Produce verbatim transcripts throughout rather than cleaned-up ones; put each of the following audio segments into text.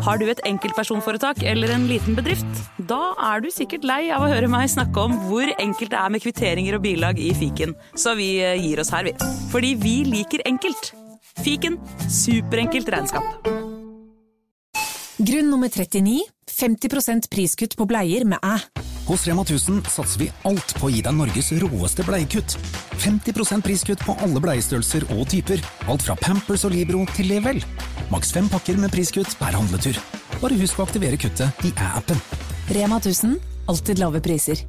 Har du et enkeltpersonforetak eller en liten bedrift? Da er du sikkert lei av å høre meg snakke om hvor enkelt det er med kvitteringer og bilag i fiken. Så vi gir oss her, vi. Fordi vi liker enkelt. Fiken, superenkelt regnskap. Grunn nummer trettini, femti prosent priskutt på bleier med æ. Hos Rema tusen satser vi alt på å gi deg Norges råeste bleiekutt. femti prosent priskutt på alle bleiestørrelser og typer. Alt fra Pampers og Libro til Level. Maks fem pakker med priskutt per handletur. Bare husk å aktivere kuttet i æ-appen. Rema tusen, alltid lave priser.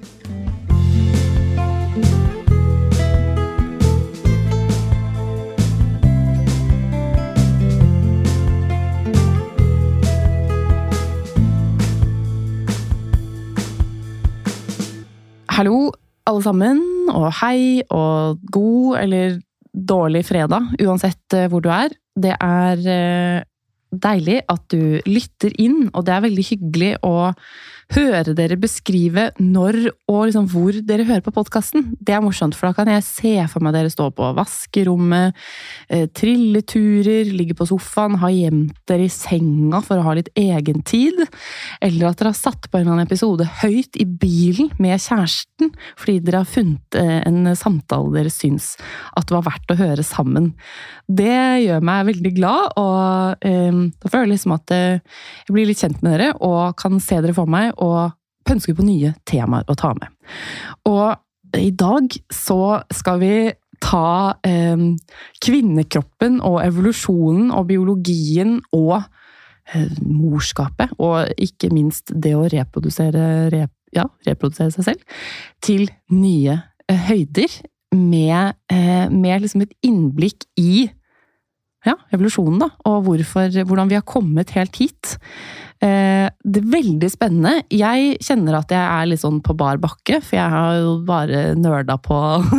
Hallo alle sammen, og hei, og god eller dårlig fredag, uansett hvor du er. Det er deilig at du lytter inn, og det er veldig hyggelig å høre dere beskrive når og liksom hvor dere hører på podcasten. Det er morsomt, for da kan jeg se for meg dere stå på vaskerommet, trilleturer, ligge på sofaen, ha gjemt dere i senga for å ha litt egen tid, eller at dere har satt på en eller annen episode høyt i bilen med kjæresten, fordi dere har funnet en samtale dere syns at det var verdt å høre sammen. Det gjør meg veldig glad, og um, da føler jeg liksom at jeg blir litt kjent med dere, og kan se dere for meg, og pønsker på nye temaer å ta med. Og i dag så skal vi ta eh, kvinnekroppen og evolusjonen og biologien og eh, morskapet, og ikke minst det å reprodusere, rep, ja, reprodusere seg selv, til nye eh, høyder med, eh, med liksom et innblikk i ja, evolusjonen da, og hvorfor, hvordan vi har kommet helt hit. Eh, det er veldig spennende. Jeg kjenner at jeg er litt sånn på bar bakke, for jeg har jo bare nørda på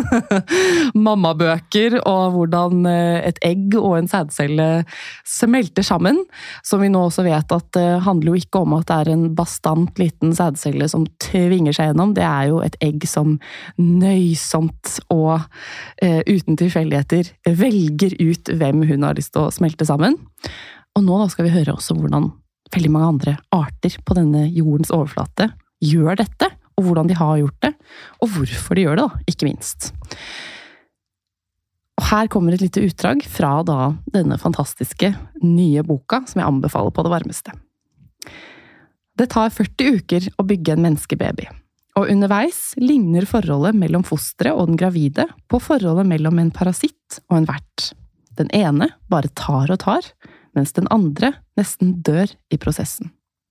mammabøker, og hvordan et egg og en sædcelle smelter sammen, som vi nå også vet at det handler jo ikke om at det er en bastant liten sædcelle som tvinger seg gjennom, det er jo et egg som nøysomt og eh, uten tilfeldigheter velger ut hvem hun har lyst til å smelte sammen. Og nå da skal vi høre også hvordan veldig mange andre arter på denne jordens overflate gjør dette, og hvordan de har gjort det, og hvorfor de gjør det da, ikke minst. Og her kommer et lite utdrag fra da denne fantastiske nye boka, som jeg anbefaler på det varmeste. Det tar førti uker å bygge en menneskebaby, og underveis ligner forholdet mellom fosteret og den gravide på forholdet mellom en parasitt og en vert. Den ene bare tar og tar, mens den andre nesten dør i prosessen.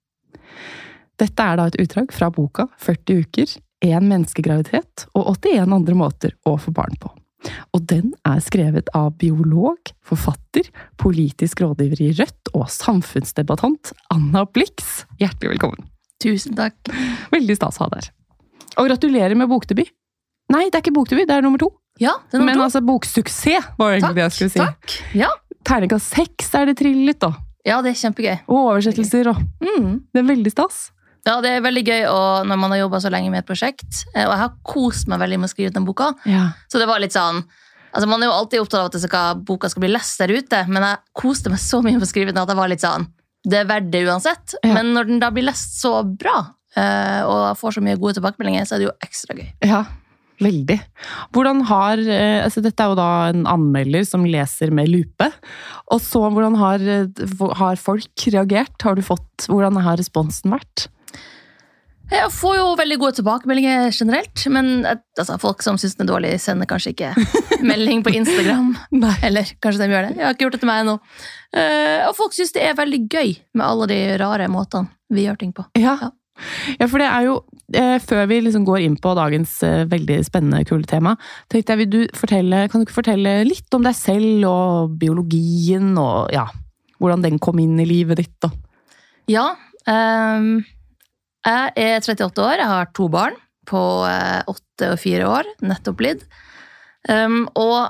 Dette er da et utdrag fra boka førti uker, en menneskegraviditet og åttien andre måter å få barn på. Og den er skrevet av biolog, forfatter, politisk rådgiver i Rødt og samfunnsdebattant Anna Blix. Hjertelig velkommen. Tusen takk. Veldig stas å ha deg. Og gratulerer med bokdebut. Nei, det er ikke bokdebut, det er nummer to. Ja, det er nummer Men to. altså boksuksess var egentlig det jeg skulle si. Takk, ja. Terningkast seks er det trillet da. Ja, det er kjempegøy. Og oversettelser og mm, det er veldig stas. Ja, det er veldig gøy og når man har jobbet så lenge med et prosjekt, og jeg har kost meg veldig med å skrive den boka, ja. Så det var litt sånn, altså man er jo alltid opptatt av at det skal, boka skal bli lest der ute, men jeg koste meg så mye med å skrive den at det var litt sånn, det er verdt det uansett, ja. Men når den da blir lest så bra, og får så mye gode tilbakemeldinger, så er det jo ekstra gøy. Ja, veldig. Hvordan har, altså dette er jo da en anmelder som leser med lupe, og så hvordan har, har folk reagert? Har du fått, hvordan har responsen vært? Jeg får jo veldig gode tilbakemeldinger generelt, men altså, folk som synes den er dårlig sender kanskje ikke melding på Instagram. Nei. Eller kanskje de gjør det. Jeg har ikke gjort det til meg ennå. Og folk synes det er veldig gøy med alle de rare måtene vi gjør ting på. Ja. Ja. Ja, for det er jo, eh, før vi liksom går inn på dagens eh, veldig spennende, kule tema, tenkte jeg, vil du fortelle, kan du ikke fortelle litt om deg selv og biologien, og ja, hvordan den kom inn i livet ditt da? Ja, um, jeg er trettiåtte år, jeg har to barn på uh, åtte og fire år, nettopp blitt, um, og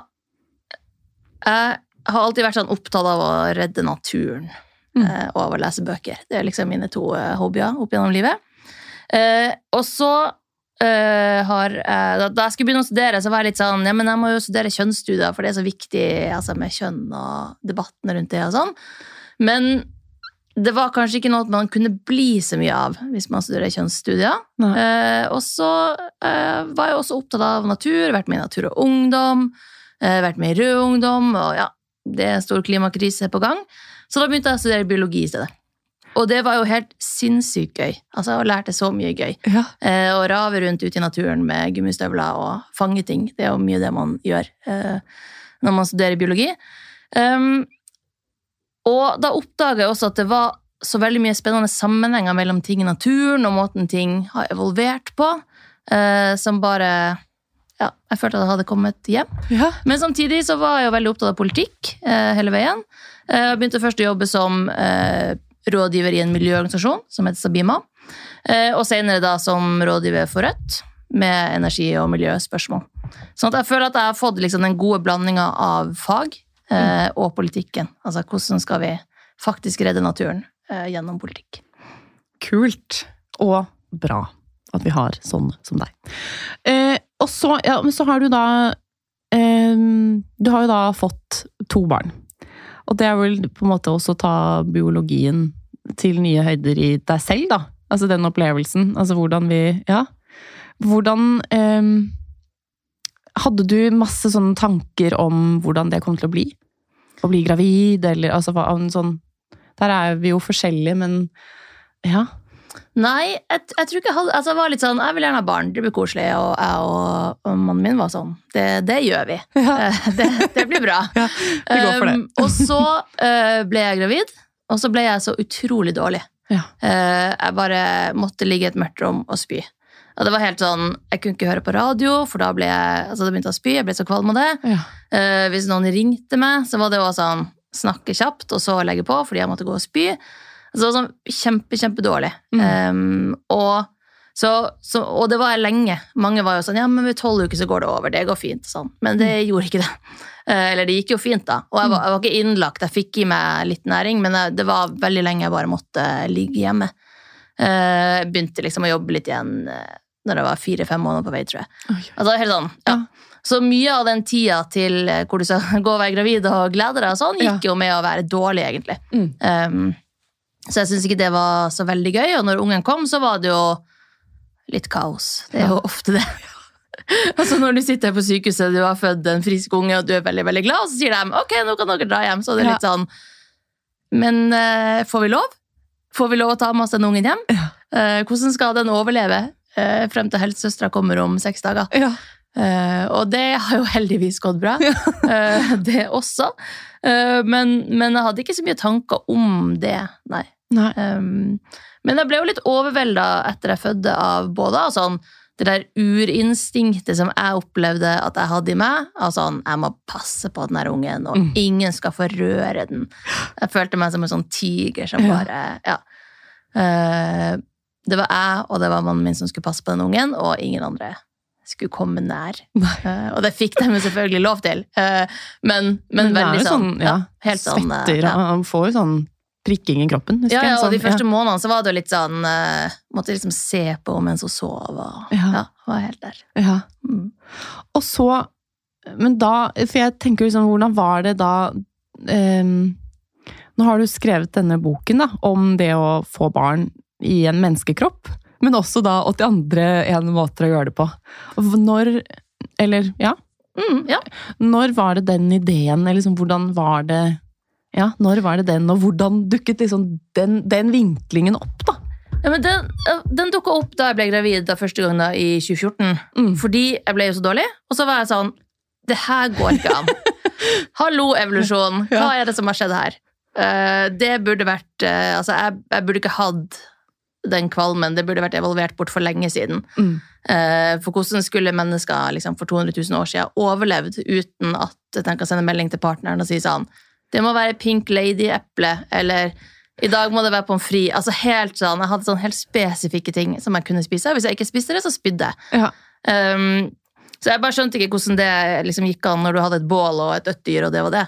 jeg har alltid vært sånn opptatt av å redde naturen. Mm. Og av å lese bøker. Det er liksom mine to uh, hobbyer opp gjennom livet. Uh, og så uh, har uh, da, da jeg skulle begynne å studere, så var jeg litt sånn, ja, men jeg må jo studere kjønnsstudier, for det er så viktig altså, med kjønn og debatten rundt det og sånn. Men det var kanskje ikke noe man kunne bli så mye av hvis man studerer kjønnsstudier. Eh, og så eh, var jeg også opptatt av natur, vært med i Natur og Ungdom, eh, vært med i Rød Ungdom, og ja, det er en stor klimakrise på gang. Så da begynte jeg å studere biologi i stedet. Og det var jo helt sinnssykt gøy. Altså, jeg lærte så mye gøy. Ja. Eh, å rave rundt ute i naturen med gummistøvler og fange ting. Det er jo mye det man gjør eh, når man studerer biologi. Um, og da oppdaget jeg også at det var så veldig mye spennende sammenhenger mellom ting i naturen og måten ting har evolvert på, eh, som bare, ja, jeg følte at jeg hadde kommet hjem. Ja. Men samtidig så var jeg jo veldig opptatt av politikk eh, hele veien. Eh, jeg begynte først å jobbe som eh, rådgiver i en miljøorganisasjon som heter Sabima, eh, og senere da som rådgiver for Rødt med energi- og miljøspørsmål. Sånn at jeg føler at jeg har fått liksom den gode blandingen av fag eh, og politikken. Altså, hvordan skal vi faktisk redde naturen eh, gjennom politikk? Kult og bra at vi har sånn som deg. Eh, og så, ja, men så har du da eh, du har jo da fått to barn. Og det er vel på en måte også ta biologien til nye høyder i deg selv, da. Altså den opplevelsen. Altså hvordan vi, ja. Hvordan eh, hadde du masse sånne tanker om hvordan det kom til å bli? Å bli gravid, eller altså sånn. Der er vi jo forskjellige, men ja. Nei, jeg, jeg tror ikke jeg hadde, altså jeg var litt sånn, jeg vil gjerne ha barn, det blir koselig, og jeg og, og mannen min var sånn, det, det gjør vi. Ja. Det, det blir bra. Ja, vi går for det. Um, og så uh, ble jeg gravid, og så ble jeg så utrolig dårlig. Ja. Uh, jeg bare måtte ligge i et mørkt rom og spy. Og det var helt sånn, jeg kunne ikke høre på radio, for da ble jeg, altså det begynte å spy, jeg ble så kvalm av det. Ja. Uh, hvis noen ringte meg, så var det også sånn, snakke kjapt, og så legge på, fordi jeg måtte gå og spy. Så det var sånn kjempe, kjempe dårlig. Mm. Um, og, så, så, og det var lenge. Mange var jo sånn, ja, men ved tolv uker så går det over, det går fint. Sånn. Men det mm. gjorde ikke det. Uh, eller det gikk jo fint da. Og jeg var, jeg var ikke innlagt, jeg fikk i meg litt næring, men jeg, det var veldig lenge jeg bare måtte ligge hjemme. Uh, jeg begynte liksom å jobbe litt igjen uh, når jeg var fire-fem måneder på vei, tror jeg. Oi. Altså helt sånn, ja. ja. Så mye av den tida til hvor du skal gå og være gravid og glede deg og sånn, gikk ja. jo med å være dårlig egentlig. Mm. Um, så jeg synes ikke det var så veldig gøy, og når ungen kom så var det jo litt kaos. Det er jo ja. ofte det. Altså når du sitter på sykehuset, du har født en frisk unge, og du er veldig, veldig glad, og så sier de, ok, nå kan dere dra hjem, så det er litt sånn, men uh, får vi lov? Får vi lov å ta med oss den ungen hjem? Ja. Uh, hvordan skal den overleve uh, frem til helsesøstra kommer om seks dager? Ja. Uh, og det har jo heldigvis gått bra, ja. uh, det også. Uh, men, men jeg hadde ikke så mye tanker om det, nei. nei. Um, men jeg ble jo litt overveldet etter jeg fødte av både av sånn, det der urinstinktet som jeg opplevde at jeg hadde i meg, altså jeg må passe på den her ungen, og mm. ingen skal få røre den. Jeg følte meg som en sånn tiger som ja. bare, ja. Uh, det var jeg, og det var mannen min som skulle passe på den ungen, og ingen andre skulle komme nær. Uh, og det fikk de selvfølgelig lov til. Uh, men, men, men veldig sånn, sånn ja, helt sånn svetter, uh, ja. Han får jo sånn prikking i kroppen. Ja, ja, og sånn, de første ja. månedene så var det jo litt sånn uh, måtte liksom se på mens hun sov og ja, ja var helt der. Ja. Mm. Og så, men da, for jeg tenker liksom, hvordan var det da um, nå har du skrevet denne boken da, om det å få barn i en menneskekropp, men også da åtti andre en måter å gjøre det på. Når, eller, ja? Mm, ja. Når var det den ideen, eller liksom, hvordan var det, ja, når var det den, og hvordan dukket liksom den, den vinklingen opp da? Ja, men den, den dukket opp da jeg ble gravid da første gang da i tjue fjorten, mm. fordi jeg ble jo så dårlig, og så var jeg sånn, det her går ikke an. Hallo evolusjon, hva er det som har skjedd her? Uh, det burde vært, uh, altså jeg, jeg burde ikke hatt den kvalmen, det burde vært evolvert bort for lenge siden. Mm. Uh, for hvordan skulle mennesker liksom, for to hundre tusen år siden overlevd uten at jeg tenker å sende melding til partneren og si sånn, det må være pink lady-eple, eller i dag må det være pommes frites. Altså helt sånn, jeg hadde sånn helt spesifikke ting som jeg kunne spise. Hvis jeg ikke spiste det, så spydde jeg. Ja. Um, så jeg bare skjønte ikke hvordan det liksom gikk an når du hadde et bål og et dødt dyr, og det var det.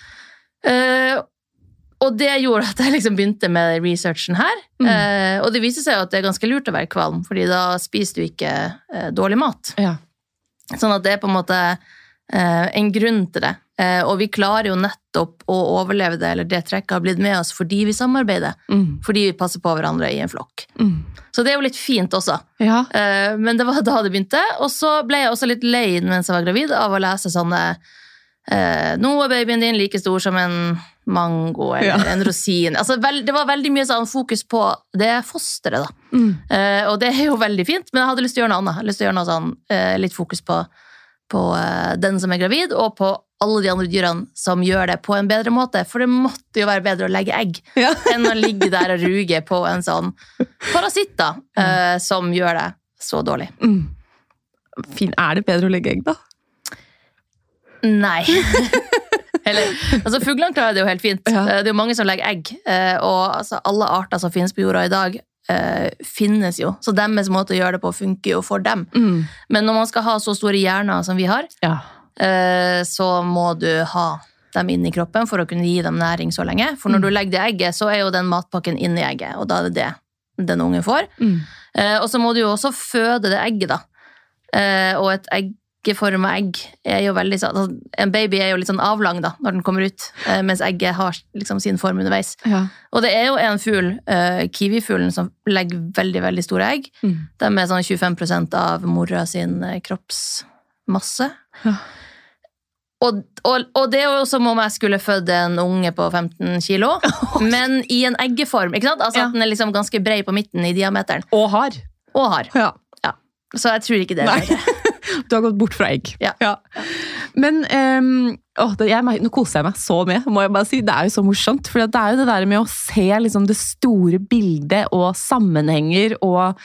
Uh, Og det gjorde at jeg liksom begynte med researchen her. Mm. Eh, og det viser seg jo at det er ganske lurt å være kvalm, fordi da spiser du ikke eh, dårlig mat. Ja. Sånn at det er på en måte eh, en grunn til det. Eh, og vi klarer jo nettopp å overleve det, eller det trekket har blitt med oss fordi vi samarbeider. Mm. Fordi vi passer på hverandre i en flokk. Mm. Så det er jo litt fint også. Ja. Eh, men det var da det begynte, og så ble jeg også litt lei mens jeg var gravid av å lese sånne eh, nå er babyen din like stor som en mango eller ja. en rosin. Altså, vel, det var veldig mye sånn fokus på det fosteret da. Mm. Eh, og det er jo veldig fint, men jeg hadde lyst til å gjøre noe annet. Jeg hadde lyst til å gjøre noe sånn, eh, litt fokus på, på eh, den som er gravid, og på alle de andre dyrene som gjør det på en bedre måte, for det måtte jo være bedre å legge egg ja. enn å ligge der og ruge på en sånn parasitt da, eh, som gjør det så dårlig. Mm. Fin, er det bedre å legge egg da? Nei. Eller, altså fuglene klarer det jo helt fint. Ja. Det er jo mange som legger egg, og altså, alle arter som finnes på jorda i dag eh, finnes jo, så deres måte å gjøre det på funker jo for dem. Mm. Men når man skal ha så store hjerner som vi har, ja. eh, så må du ha dem inn i kroppen for å kunne gi dem næring så lenge. For når mm. du legger det egget, så er jo den matpakken inn i egget, og da er det det den ungen får. Mm. Eh, og så må du jo også føde det egget da. Eh, og et egg formet egg er jo veldig sånn, altså, en baby er jo litt sånn avlang da, når den kommer ut, eh, mens egget har liksom sin form underveis. Ja. Og det er jo en fugl, eh, kiwifuglen, som legger veldig, veldig store egg. Mm. De er sånn tjuefem prosent av mora sin kroppsmasse. Ja. Og, og, og det er jo som om jeg skulle føde en unge på femten kilo, men i en eggeform, ikke sant? Altså ja. At den er liksom ganske bred på midten i diameteren. Og har. Og har. Ja. Ja. Så jeg tror ikke det er det. Du har gått bort fra egg. Ja. Ja. Men um, å, det, jeg, nå koser jeg meg så med, må jeg bare si. Det er jo så morsomt, for det er jo det der med å se liksom, det store bildet og sammenhenger og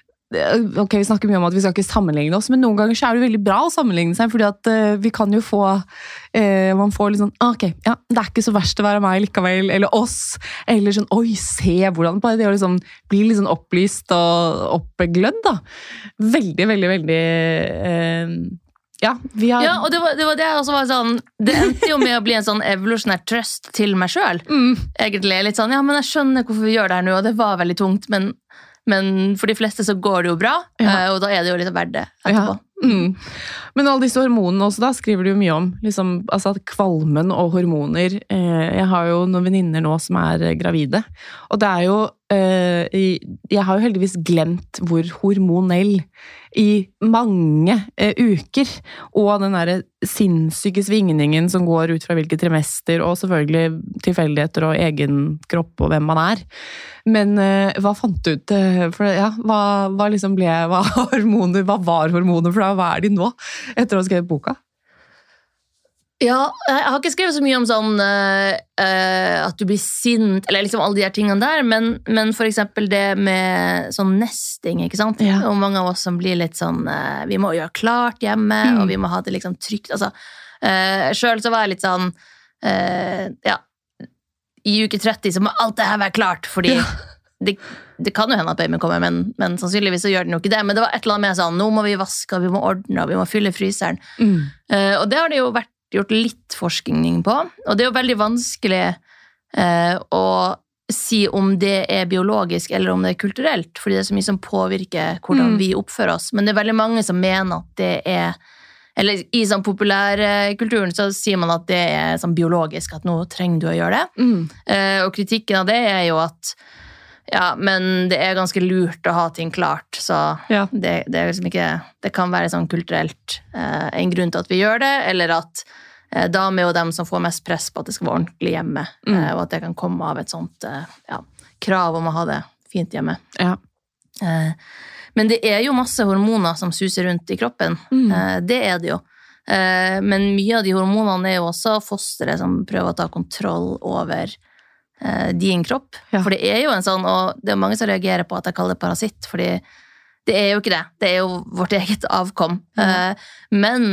ok, vi snakker mye om at vi skal ikke sammenligne oss, men noen ganger så er det veldig bra å sammenligne seg, fordi at uh, vi kan jo få uh, man får litt sånn, ok, ja, det er ikke så verst å være meg likevel, eller oss, eller sånn, oi, se hvordan, bare det å liksom bli litt sånn opplyst og oppglødd da, veldig, veldig, veldig uh, ja, vi har... Ja, og det var det, var det også var sånn, det endte jo med å bli en sånn evolusjonær trøst til meg selv, mm. egentlig, litt sånn, ja, men jeg skjønner hvorfor vi gjør det her nå, og det var veldig tungt, men Men for de fleste så går det jo bra, ja. og da er det jo litt verdt det etterpå. Ja. Mm. Men alle disse hormonene også da, skriver du jo mye om. Liksom, altså at kvalmen og hormoner. Eh, jeg har jo noen venninner nå som er gravide. Og det er jo, eh, jeg har jo heldigvis glemt hvor hormonell i mange eh, uker. Og den der sinnssyke svingningen som går ut fra hvilke trimester, og selvfølgelig tilfeldigheter og egen kropp og hvem man er. Men eh, hva fant du ut? Eh, for, ja, hva, hva liksom ble hva, hormoner, hva var hormoner for deg? Hva er de nå, etter å ha skrevet boka? Ja, jeg har ikke skrevet så mye om sånn uh, at du blir sint, eller liksom alle de her tingene der, men, men for eksempel det med sånn nesting, ikke sant? Ja. Og mange av oss som blir litt sånn, uh, vi må gjøre klart hjemme, mm. og vi må ha det liksom trygt, altså, uh, selv så var jeg litt sånn, uh, ja, i uke tretti så må alt det her være klart, fordi ja. det, det kan jo hende at babyen kommer, men, men sannsynligvis så gjør den jo ikke det, men det var et eller annet med sånn, nå må vi vaske, vi må ordne, vi må fylle fryseren, mm. uh, og det har det jo vært gjort litt forskning på, og det er jo veldig vanskelig uh, å si om det er biologisk eller om det er kulturelt, fordi det er så mye som påvirker hvordan mm. vi oppfører oss, men det er veldig mange som mener at det er, eller i sånn populærkulturen så sier man at det er sånn biologisk, at nå trenger du å gjøre det, mm. uh, og kritikken av det er jo at ja, men det er ganske lurt å ha ting klart, så ja. det, det er liksom ikke, det kan være sånn kulturelt eh, en grunn til at vi gjør det, eller at eh, damer er jo dem som får mest press på at det skal være ordentlig hjemme, mm. eh, og at det kan komme av et sånt eh, ja, krav om å ha det fint hjemme. Ja. Eh, men det er jo masse hormoner som suser rundt i kroppen, mm. eh, det er det jo. Eh, men mye av de hormonene er jo også fostere som prøver å ta kontroll over din kropp, ja. For det er jo en sånn, og det er mange som reagerer på at jeg kaller det parasitt, fordi det er jo ikke det, det er jo vårt eget avkom, mm. men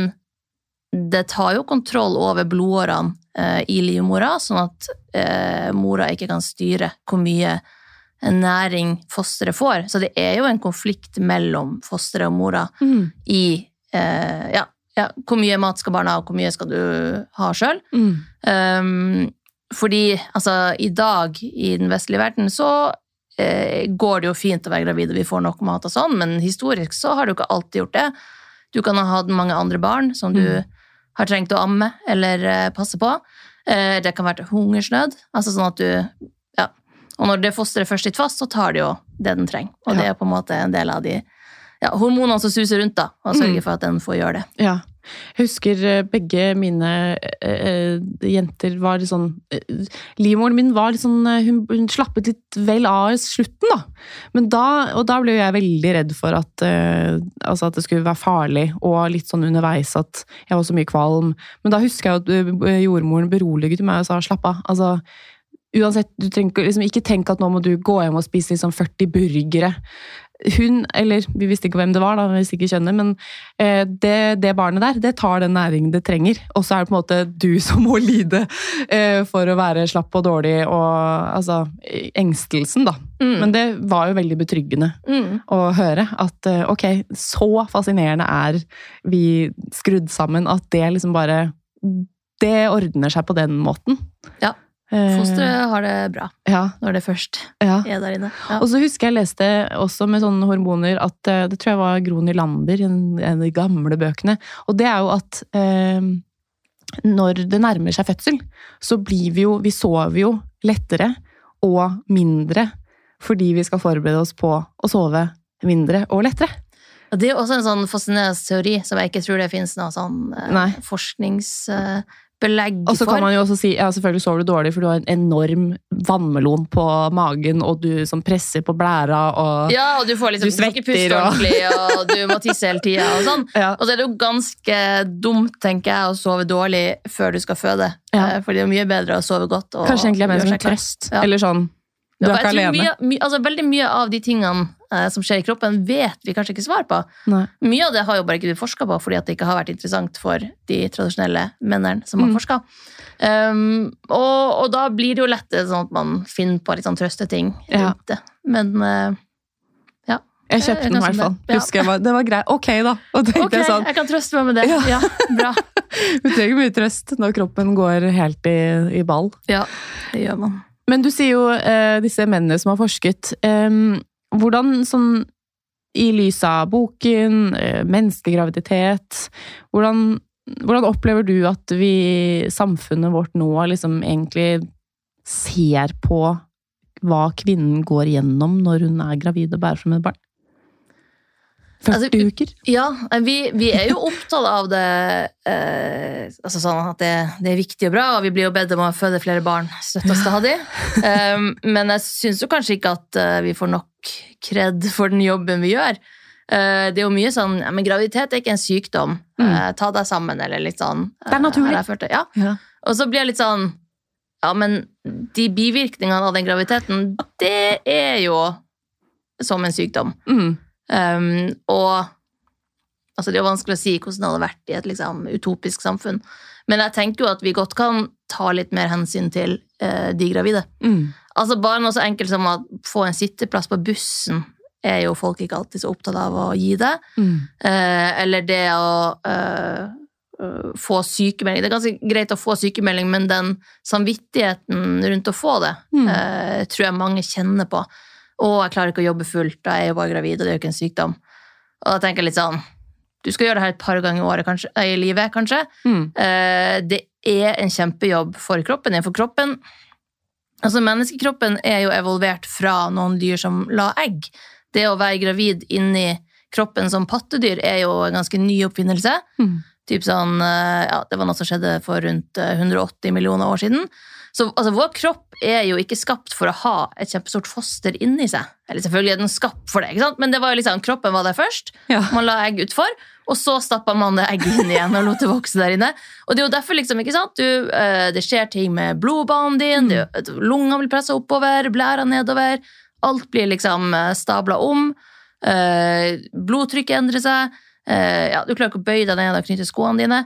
det tar jo kontroll over blodårene i livmora, sånn at mora ikke kan styre hvor mye næring fosteret får, så det er jo en konflikt mellom fosteret og mora mm. i, ja, ja, hvor mye mat skal barna ha, og hvor mye skal du ha selv. Mm. Um, Fordi altså, i dag i den vestlige verden så eh, går det jo fint å være gravid og vi får nok mat og sånn, men historisk så har du ikke alltid gjort det. Du kan ha hatt mange andre barn som du mm. har trengt å amme eller eh, passe på. Eh, det kan være hungersnød, altså sånn at du, ja, og når det fosteret først sitter fast, så tar det jo det den trenger. Og ja. Det er på en måte en del av de ja, hormonene som suser rundt da, og sørger for at den får gjøre det. Ja. Jeg husker begge mine eh, jenter var litt sånn eh, livmoren min var litt sånn hun, hun slappet litt vel av i slutten da men da, og da ble jeg veldig redd for at, eh, altså at det skulle være farlig og litt sånn underveis at jeg var så mye kvalm, men da husker jeg at jordmoren beroliget meg og sa slapp av, altså uansett, du trenger liksom ikke tenke at nå må du gå hjem og spise liksom førti burgere hun, eller vi visste ikke hvem det var da, vi visste ikke kjønnet, men eh, det, det barnet der, det tar den næringen det trenger, og så er det på en måte du som må lide eh, for å være slapp og dårlig, og altså, engstelsen da. Mm. Men det var jo veldig betryggende mm. å høre at eh, ok, så fascinerende er vi skrudd sammen, at det liksom bare, det ordner seg på den måten. Ja. Fosteret har det bra ja. Når det først ja. Er der inne. Ja. Og så husker jeg leste også med sånne hormoner at det tror jeg var Gro Nylander, en, en av de gamle bøkene, og det er jo at eh, når det nærmer seg fødsel, så blir vi jo, vi sover jo lettere og mindre, fordi vi skal forberede oss på å sove mindre og lettere. Og det er også en sånn fascinerende teori, som jeg ikke tror det finnes noe sånn eh, forsknings... Eh, belegg for. Og så kan man jo også si, ja selvfølgelig sover du dårlig, for du har en enorm vannmelon på magen, og du som presser på blæra, og ja, og du får liksom, du svetter, ikke puste ordentlig, og... og du må tisse hele tiden, og sånn. Ja. Og så er det jo ganske dumt, tenker jeg, å sove dårlig før du skal føde. Ja. For det er mye bedre å sove godt. Og kanskje egentlig er mer som en trøst, ja. Eller sånn, du er ikke alene. Mye, mye, altså, veldig mye av de tingene eh, som skjer i kroppen, vet vi kanskje ikke svar på. Nei. Mye av det har jo bare ikke du forsket på, fordi at det ikke har vært interessant for de tradisjonelle mennene som har mm. forsket. Um, og, og da blir det jo lett sånn at man finner på litt sånn trøsteting rundt det. Ja. Men uh, ja. Jeg kjøpte den i hvert fall. Ja. Husker jeg var, det var greit. Ok da. Og ok, jeg, sånn, jeg kan trøste meg med det. Ja, ja bra. Du trenger mye trøst når kroppen går helt i, i ball. Ja, det gjør man. Men du sier jo eh, disse mennene som har forsket, eh, hvordan sånn i lys av boken, eh, menneskegraviditet, hvordan, hvordan opplever du at vi, samfunnet vårt nå liksom egentlig ser på hva kvinnen går gjennom når hun er gravid og bærer frem et barn? førti altså, uker? Ja, vi, vi er jo opptatt av det, eh, altså sånn at det, det er viktig og bra, og vi blir jo bedt om å føde flere barn støtt og stadig. um, men jeg synes jo kanskje ikke at uh, vi får nok kred for den jobben vi gjør. Uh, det er jo mye sånn, ja, men graviditet er ikke en sykdom, mm. uh, ta deg sammen, eller litt sånn. Det er naturlig. Uh, ja. Ja. Og så blir jeg litt sånn, ja, men de bivirkningene av den graviditeten, det er jo som en sykdom. Mm. Um, og altså det er jo vanskelig å si hvordan det hadde vært i et liksom, utopisk samfunn, men jeg tenker jo at vi godt kan ta litt mer hensyn til uh, de gravide. Mm. Altså bare noe så enkelt som å få en sitteplass på bussen er jo folk ikke alltid så opptatt av å gi det. Mm. Uh, eller det å uh, uh, få sykemelding. Det er ganske greit å få sykemelding, men den samvittigheten rundt å få det mm. uh, tror jeg mange kjenner på. Og jeg klarer ikke å jobbe fullt, da er jeg jo bare gravid, og det er jo ikke en sykdom. Og da tenker jeg litt sånn, du skal gjøre det her et par ganger i året, kanskje, i livet, kanskje. Mm. Eh, det er en kjempejobb for kroppen. For kroppen, altså menneskekroppen er jo evolvert fra noen dyr som la egg. Det å være gravid inni kroppen som pattedyr er jo en ganske ny oppfinnelse. Mm. Typ sånn, ja, det var noe som skjedde for rundt hundre og åtti millioner år siden. Så altså, vår kropp er jo ikke skapt for å ha et kjempestort foster inni seg. Eller selvfølgelig er den skapt for det, ikke sant? Men det var jo liksom, kroppen var der først. Ja. Man la egg utfor, og så stappet man det egget inn igjen og lot det vokse der inne. Og det er jo derfor liksom, ikke sant? Du, uh, det skjer ting med blodbanen din, mm. du, lungene blir presset oppover, blæra nedover, alt blir liksom stablet om, uh, blodtrykket endrer seg, uh, ja, du klarer ikke å bøye deg ned og knytte skoene dine.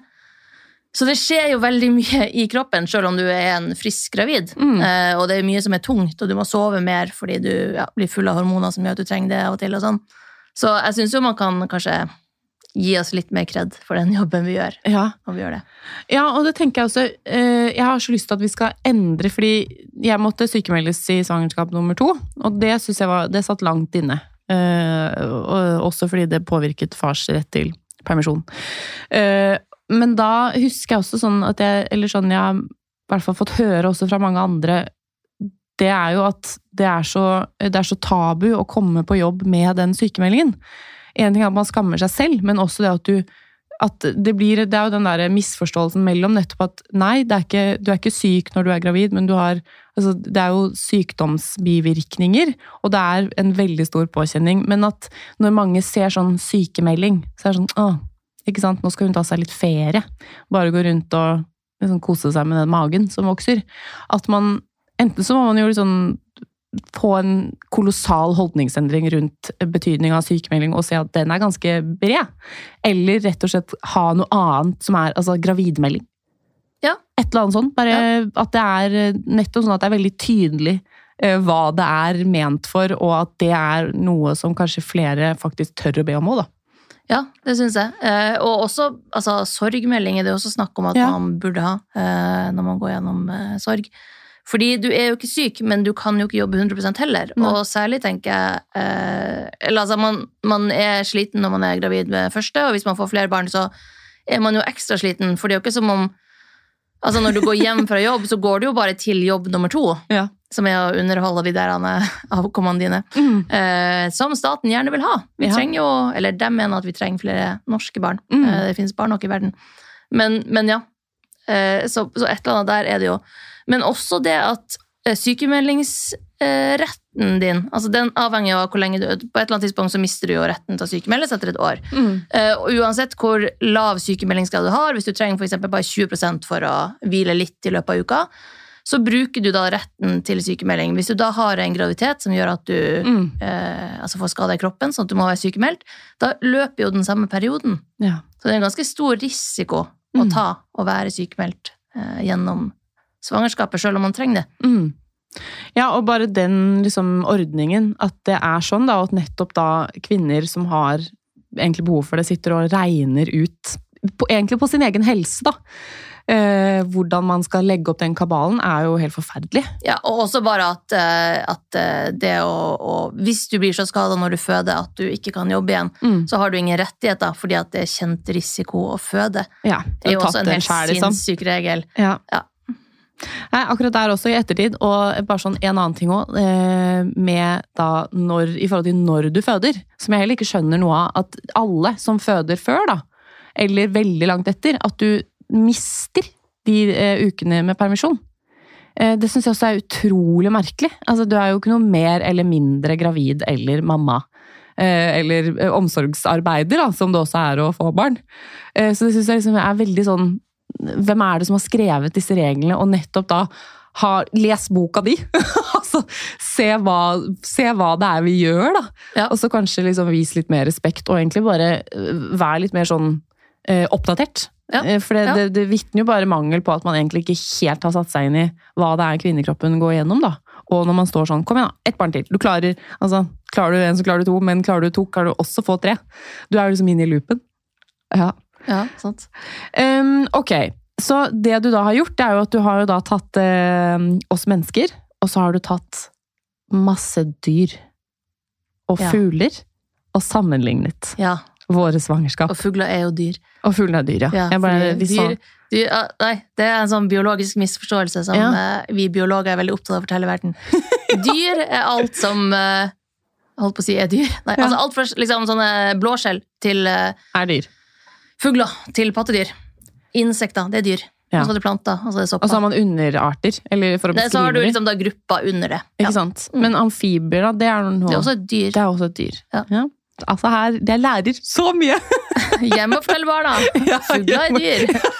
Så det skjer jo veldig mye i kroppen, selv om du er en frisk gravid. Mm. Eh, og det er mye som er tungt, og du må sove mer fordi du ja, blir full av hormoner som gjør at du trenger det av og til og sånn. Så jeg synes jo man kan kanskje gi oss litt mer kred for den jobben vi gjør. Ja. Når vi gjør det. Ja, og det tenker jeg også, eh, jeg har så lyst til at vi skal endre, fordi jeg måtte sykemeldes i svangerskap nummer to, og det synes jeg var, det satt langt inne. Eh, og også fordi det påvirket fars rett til permisjon. Eh, men da husker jeg også sånn at jeg, eller sånn jeg har i hvert fall fått høre også fra mange andre, det er jo at det er så, det er så tabu å komme på jobb med den sykemeldingen. En ting er at man skammer seg selv, men også det at du, at det blir, det er jo den der misforståelsen mellom nettopp at nei, det er ikke, du er ikke syk når du er gravid, men du har, altså det er jo sykdomsbivirkninger, og det er en veldig stor påkjenning, men at når mange ser sånn sykemelding, så er det sånn, åh, ikke sant, nå skal hun ta seg litt ferie, bare gå rundt og liksom kose seg med den magen som vokser, at man enten så må man jo liksom få en kolossal holdningsendring rundt betydning av sykemelding og se at den er ganske bred, eller rett og slett ha noe annet som er altså gravidmelding. Ja. Et eller annet sånt, bare ja. At det er nettopp sånn at det er veldig tydelig uh, hva det er ment for, og at det er noe som kanskje flere faktisk tør å be om også, da. Ja, det synes jeg. Eh, og også, altså, sorgmelding er det også snakk om at ja. Man burde ha eh, når man går gjennom eh, sorg. Fordi du er jo ikke syk, men du kan jo ikke jobbe hundre prosent heller. Nei. Og særlig tenker jeg, eh, eller altså man, man er sliten når man er gravid med første, og hvis man får flere barn så er man jo ekstra sliten, for det er jo ikke som om, altså når du går hjem fra jobb, så går du jo bare til jobb nummer to, ja. Som er å underholde de der avkommene dine, mm. eh, som staten gjerne vil ha. Vi ja. Trenger jo, eller de mener at vi trenger flere norske barn. Mm. Eh, det finnes barn nok i verden. Men, men ja, eh, så, så et eller annet der er det jo. Men også det at sykemeldingsretten din, altså den avhenger av hvor lenge du, på et eller annet tidspunkt så mister du jo retten til å sykemeldes etter et år. Mm. Og uansett hvor lav sykemeldingsgrad du har, hvis du trenger for eksempel bare tjue prosent for å hvile litt i løpet av uka, så bruker du da retten til sykemelding. Hvis du da har en graviditet som gjør at du mm. eh, altså får skade i kroppen, sånn at du må være sykemeldt, da løper jo den samme perioden. Ja. Så det er en ganske stor risiko mm. å ta og være sykemeldt eh, gjennom svangerskapet, selv om man trenger det. Mm. Ja, og bare den liksom, ordningen, at det er sånn da, at nettopp da kvinner som har egentlig behov for det, sitter og regner ut, på, egentlig på sin egen helse da, eh, hvordan man skal legge opp den kabalen, er jo helt forferdelig. Ja, og også bare at, at det å, å, hvis du blir så skadet når du føder, at du ikke kan jobbe igjen, mm. så har du ingen rettigheter, fordi at det er kjent risiko å føde. Ja, det er jo også en helt sinnssyk regel. Ja. Ja. Nei, akkurat der også i ettertid, og bare sånn en annen ting også, eh, med da når, i forhold til når du føder, som jeg heller ikke skjønner noe av, at alle som føder før da, eller veldig langt etter, at du mister de eh, ukene med permisjon. Eh, det synes jeg også er utrolig merkelig. Altså, du er jo ikke noe mer eller mindre gravid eller mamma, eh, eller eh, omsorgsarbeider da, som det også er å få barn. Eh, så det synes jeg liksom er veldig sånn, hvem er det som har skrevet disse reglene, og nettopp da har lest boka di, altså se hva, se hva det er vi gjør da, ja. Og så kanskje liksom vise litt mer respekt, og egentlig bare være litt mer sånn eh, oppdatert, ja. For det, ja. det, det vittner jo bare mangel på at man egentlig ikke helt har satt seg inn i hva det er kvinnekroppen går gjennom da, og når man står sånn, kom igjen da, ett barn til, du klarer, altså, klarer du en så klarer du to, men klarer du to, kan du også få tre, du er jo liksom inne i loopen, ja. Ja, sant. Um, ok, så det du da har gjort, det er jo at du har jo da tatt uh, oss mennesker, og så har du tatt masse dyr og ja. Fugler, og sammenlignet ja. Våre svangerskap. Og fugler er jo dyr. Og fugler er dyr, ja. ja Jeg bare, de dyr, dyr, uh, nei, det er en sånn biologisk misforståelse som ja. uh, vi biologer er veldig opptatt av å fortelle verden. Dyr er alt som... Uh, holdt på å si er dyr. Nei, ja. Altså alt fra liksom, sånne blåskjell til... Uh, er dyr. Fugler til pattedyr. Insekter, det er dyr. Ja. Og så er det planter, og så er det sopper. Og så har man underarter, eller for å beskrive det. Så har du liksom da gruppa under det. Ikke ja. Sant? Men amfibier da, det er noe... Det er også et dyr. Det er også et dyr. Ja. Ja. Altså her, det lærer så mye! Hjemme og fortell barna. Ja, fugler er dyr.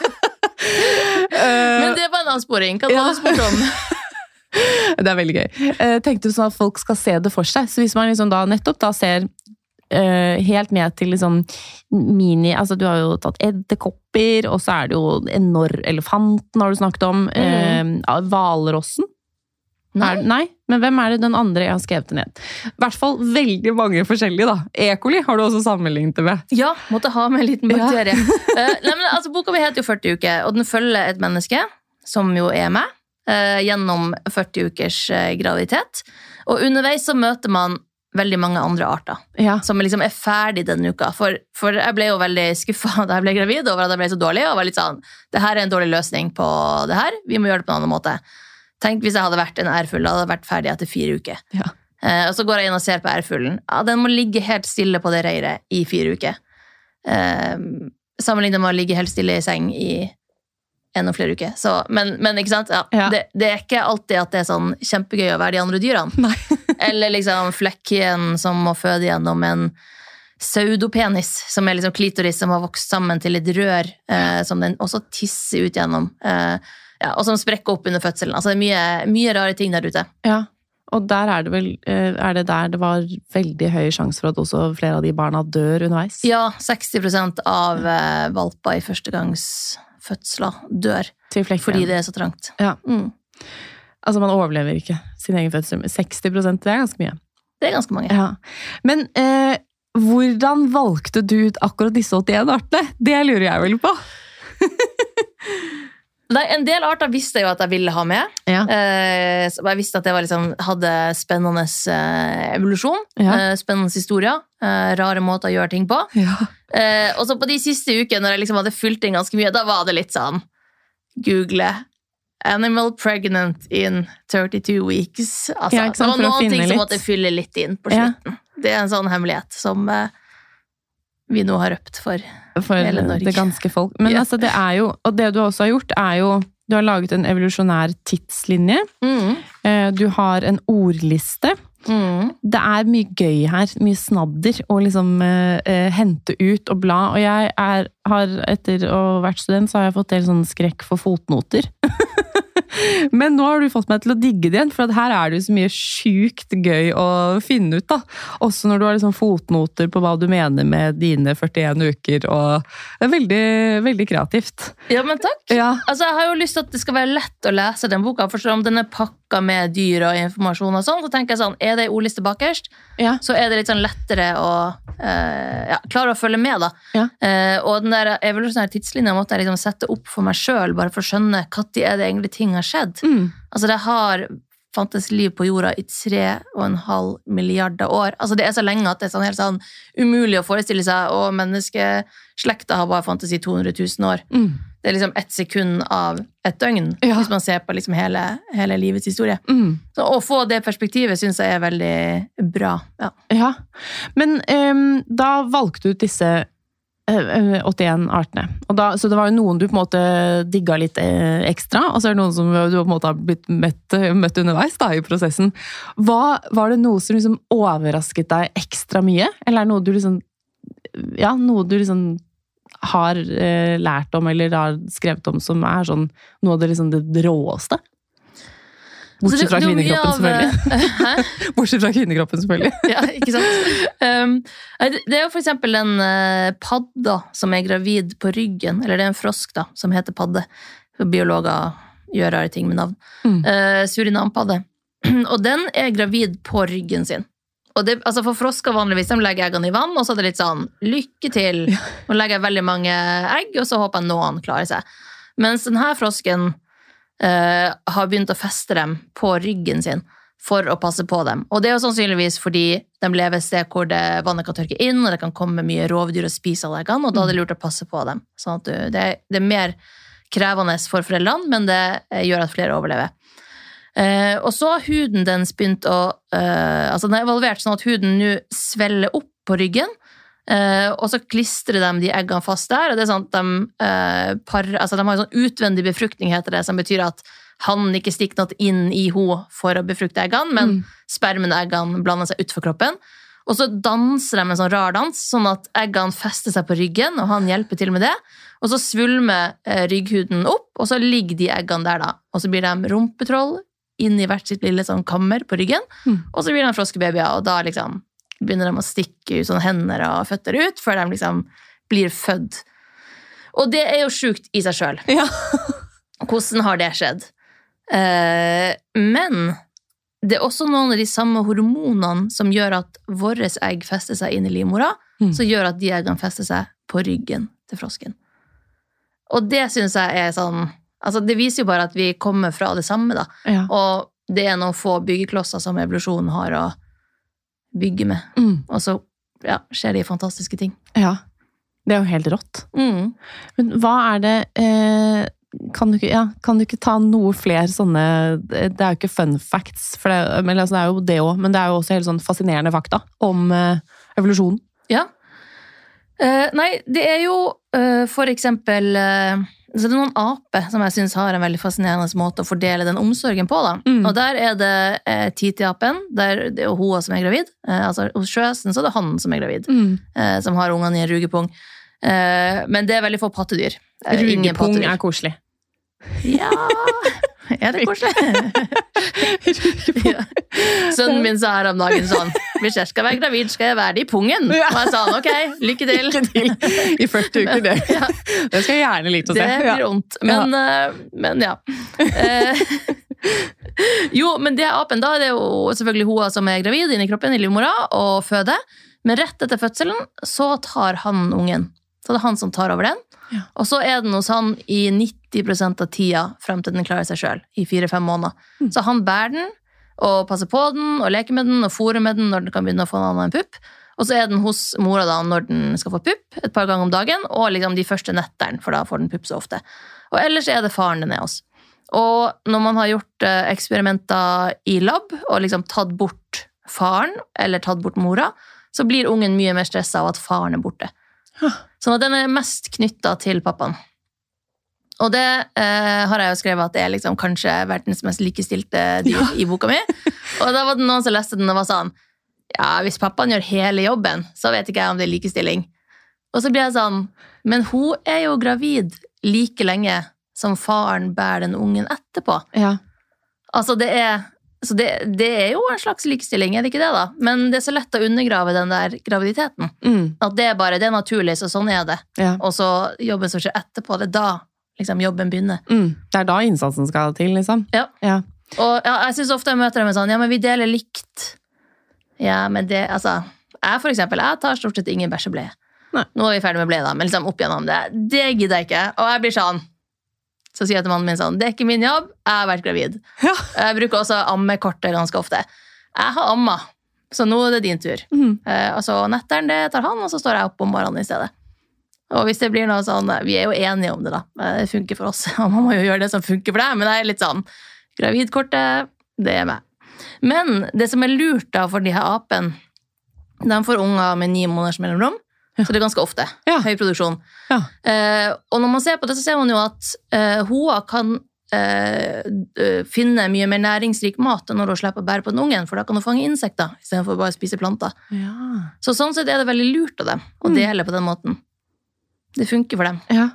Men det var en avsporing. Hva var det spurt om? Det er veldig gøy. Jeg tenkte sånn at folk skal se det for seg. Så hvis man liksom da nettopp da ser... Uh, helt ned til liksom mini, altså du har jo tatt edderkopper, og så er det jo enorm elefanten har du snakket om, mm. uh, hvalrossen. Nei. Er, nei, men hvem er det den andre jeg har skrevet det ned? I hvert fall veldig mange forskjellige da. E. coli har du også sammenlignet det med. Ja, måtte ha med en liten bakterie. Ja. uh, nei, men altså boka vi heter jo førti uker, og den følger et menneske, som jo er meg, uh, gjennom førti ukers uh, graviditet. Og underveis så møter man veldig mange andre arter, Ja. som liksom er ferdig denne uka. For, for jeg ble jo veldig skuffet da jeg ble gravid over at jeg ble så dårlig, og var litt sånn, det her er en dårlig løsning på det her, vi må gjøre det på en annen måte. Tenk hvis jeg hadde vært en ærfugl, da hadde jeg vært ferdig etter fire uker. Ja. Eh, og så går jeg inn og ser på ærfuglen. Ja, den må ligge helt stille på det reiret i fire uker. Eh, sammenlignet med å ligge helt stille i seng i en og flere uker. Så, men, men ikke sant? Ja, Ja. Det, det er ikke alltid at det er sånn kjempegøy å være de andre dyrene. Nei. Eller liksom flekkien som må føde gjennom en pseudopenis, som er liksom klitoris som har vokst sammen til et rør, eh, som den også tisser ut gjennom, eh, ja, og som sprekker opp under fødselen. Altså det er mye, mye rare ting der ute. Ja, og der er det vel, er det der det var veldig høy sjanse for at også flere av de barna dør underveis? Ja, seksti prosent av eh, valper i førstegangsfødsler dør, Til flekken. fordi det er så trangt. Ja. Mm. Altså man overlever ikke sin egen fødsel. seksti prosent, det er ganske mye. Det er ganske mange. Ja. Men eh, hvordan valgte du ut akkurat disse åttien artene? Det lurer jeg vel på. Nei, en del arter visste jeg jo at jeg ville ha med. Ja. Eh, så jeg visste at det var liksom, hadde spennende eh, evolusjon, Ja. eh, spennende historier, eh, rare måter å gjøre ting på. Ja. Eh, og så på de siste ukene, når jeg liksom hadde fylt inn ganske mye, da var det litt sånn, google animal pregnant in thirty-two weeks. Altså, Ja, ikke sant, det var for å noen finne ting som litt. måtte fylle litt inn på Ja. slutten. Det er en sånn hemmelighet som eh, vi nå har røpt for. For Hele Norge. det ganske folk. Men Ja. altså det er jo, og det du også har gjort er jo, du har laget en evolusjonær tidslinje, Mm. eh, du har en ordliste, Mm. det er mye gøy her, mye snadder å liksom eh, eh, hente ut og bla, og jeg er, har etter å ha vært student så har jeg fått del sånn skrekk for fotnoter. Men nå har du fått meg til å digge det igjen, for at her er det jo så mye sjukt gøy å finne ut da. Også når du har liksom fotnoter på hva du mener med dine førtien uker, og det er veldig, veldig kreativt. Ja, men takk. Ja, Altså, jeg har jo lyst til at det skal være lett å lese den boka, for om den er pakka med dyr og informasjon og sånn, så tenker jeg sånn, er det en ordliste bakerst, ja, så er det litt sånn lettere å eh, ja, klare å følge med da. Ja. Eh, og den der evolusjonære tidslinja måtte jeg liksom sette opp for meg selv, bare for å skjønne hva tid er det egentlig ting har skjedd. mm, Altså, det har fantes liv på jorda i tre og en halv milliarder år. Altså, det er så lenge at det er sånn helt sånn umulig å forestille seg, og menneskeslekta har bare fantes i to hundre tusen år. mm, Det er liksom ett sekund av et døgn, Ja. hvis man ser på liksom hele, hele livets historie. mm. Så å få det perspektivet synes jeg er veldig bra. Ja. Ja, men ehm, da valgte du ut disse eh, åttien artene. Og da, så det var jo noen du på en måte digga litt eh, ekstra, og så er det noen som du på en måte har blitt møtt, møtt underveis da, i prosessen. Hva, var det noe som liksom overrasket deg ekstra mye? Eller er det noe du liksom, ja, noe du liksom har eh, lært om, eller har skrevet om, som er sånn noe av det, liksom, det råeste? Bortsett fra Så det- det er jo mye kvinnekroppen, av, selvfølgelig. Hæ? Bortsett fra kvinnekroppen, selvfølgelig. Ja, ikke sant? Um, det er jo for eksempel en uh, padda som er gravid på ryggen, eller det er en frosk da, som heter padde. Biologer gjør rare ting med navn. Mm. Uh, Surinampadde. Og den er gravid på ryggen sin. Og det, altså for frosker vanligvis, de legger eggene i vann, og så er det litt sånn, lykke til. Nå legger jeg veldig mange egg, og så håper jeg noen klarer seg. Mens denne frosken uh, har begynt å feste dem på ryggen sin for å passe på dem. Og det er jo sannsynligvis fordi de lever et sted hvor det, vannet kan tørke inn, og det kan komme mye rovdyr og spise alle eggene, og da er det lurt å passe på dem. Sånn at du, det, er, det er mer krevende for foreldrene, men det gjør at flere overlever. Eh, og så har huden dens begynt å eh, altså den er evolvert sånn at huden nå svelger opp på ryggen, eh, og så klistrer de de eggene fast der, og det er sånn at de, eh, par, altså de har en sånn utvendig befruktning, heter det, som betyr at han ikke stikker noe inn i ho for å befrukte eggene, men Mm. spermen og eggene blander seg utenfor kroppen. Og så danser de en sånn rar dans, sånn at eggene fester seg på ryggen, og han hjelper til med det. Og så svulmer eh, rygghuden opp, og så ligger de eggene der da. Og så blir de rumpetroll inn i hvert sitt lille sånn kammer på ryggen, Mm. og så blir de froskebabyer, og da liksom begynner de å stikke ut sånn hender og føtter ut, før de liksom blir født. Og det er jo sjukt i seg selv. Ja. Hvordan har det skjedd? Eh, men det er også noen av de samme hormonene som gjør at våres egg fester seg inn i livmora, Mm. som gjør at de eggene fester seg på ryggen til frosken. Og det synes jeg er sånn, altså det viser jo bare at vi kommer fra det samme da, Ja. og det er noen få byggeklosser som evolusjonen har å bygge med. Mm. Og så ja, skjer det fantastiske ting. Ja, det er jo helt rått. Mm. Men hva er det... Eh, kan, du ikke, ja, kan du ikke ta noe flere sånne... Det er jo ikke fun facts, for det, men altså, det er jo det også, men det er jo også helt sånn fascinerende fakta om eh, evolusjonen. Ja. Uh, nei, det er jo uh, for eksempel... Uh, så det er noen aper som jeg synes har en veldig fascinerende måte å fordele den omsorgen på. Da. Mm. Og der er det eh, titiapen, der det er jo hun som er gravid. Eh, altså hos sjøsen så er det han som er gravid, mm. eh, som har ungene i en rugepung. Eh, men det er veldig få pattedyr. Eh, rugepung er koselig. Ja, er det koselig? Ja. Sønnen min sa her om dagen sånn, hvis jeg skal være gravid, skal jeg være det i pungen. Og jeg sa, ok, lykke til. Lykke til. I førti uker, det. Ja. Det skal jeg gjerne like å se. Det blir ondt, men ja. Uh, men ja. Jo, men det er apen, da er det jo selvfølgelig hoa som er gravid inni kroppen, i livmora, og føder. Men rett etter fødselen, så tar han ungen. Så det er han som tar over den. Ja. Og så er den hos han i nitti prosent av tida frem til den klarer seg selv, i fire-fem måneder. Mm. Så han bærer den, og passer på den, og leker med den, og fôrer med den når den kan begynne å få en annen pupp. Og så er den hos mora da når den skal få pupp, et par ganger om dagen, og liksom de første netteren, for da får den pupp så ofte. Og ellers er det faren den er hos. Og når man har gjort eksperimenter i lab, og liksom tatt bort faren, eller tatt bort mora, så blir ungen mye mer stresset av at faren er borte. Sånn at den er mest knyttet til pappaen. Og det eh, har jeg jo skrevet at det er liksom kanskje verdens mest likestilte dyr ja. I boka mi. Og da var det noen som leste den og var sånn, ja, hvis pappaen gjør hele jobben, så vet ikke jeg om det er likestilling. Og så blir jeg sånn, men hun er jo gravid like lenge som faren bærer den ungen etterpå. Ja. Altså det er, så det, det er jo en slags likestilling, er det ikke det da? Men det er så lett å undergrave den der graviditeten. Mm. At det er bare, det er naturlig, så sånn er det. Ja. Og så jobben som skjer etterpå, det er da liksom jobben begynner. Mm. Det er da innsatsen skal til, liksom. Ja. Ja. Og ja, jeg synes ofte jeg møter dem med sånn, ja, men vi deler likt. Ja, men det, altså, jeg for eksempel, jeg tar stort sett ingen bæsjeble. Nå er vi ferdig med ble da, men liksom opp gjennom det. Det gidder jeg ikke, og jeg blir sånn, så sier jeg til mannen min sånn, det er ikke min jobb, jeg har vært gravid. Ja. Jeg bruker også ammekortet ganske ofte. Jeg har amma, så nå er det din tur. Mm. Eh, altså netteren, det tar han, og så står jeg opp om morgenen i stedet. Og hvis det blir noe sånn, vi er jo enige om det da, det funker for oss, og man må jo gjøre det som funker for deg, men det er litt sånn, gravidkortet, det er meg. Men det som er lurt da for de her apen, de får unger med ni måneders mellomrom, ja. Så det er ganske ofte, ja. Høy produksjon. Ja. Eh, og når man ser på det, så ser man jo at eh, hoa kan eh, finne mye mer næringsrik mat når hun slipper å bære på den ungen, for da kan hun fange insekter, i stedet for å bare spise planter. Ja. Så sånn sett er det veldig lurt av dem å dele mm. på den måten. Det funker for dem. Ja.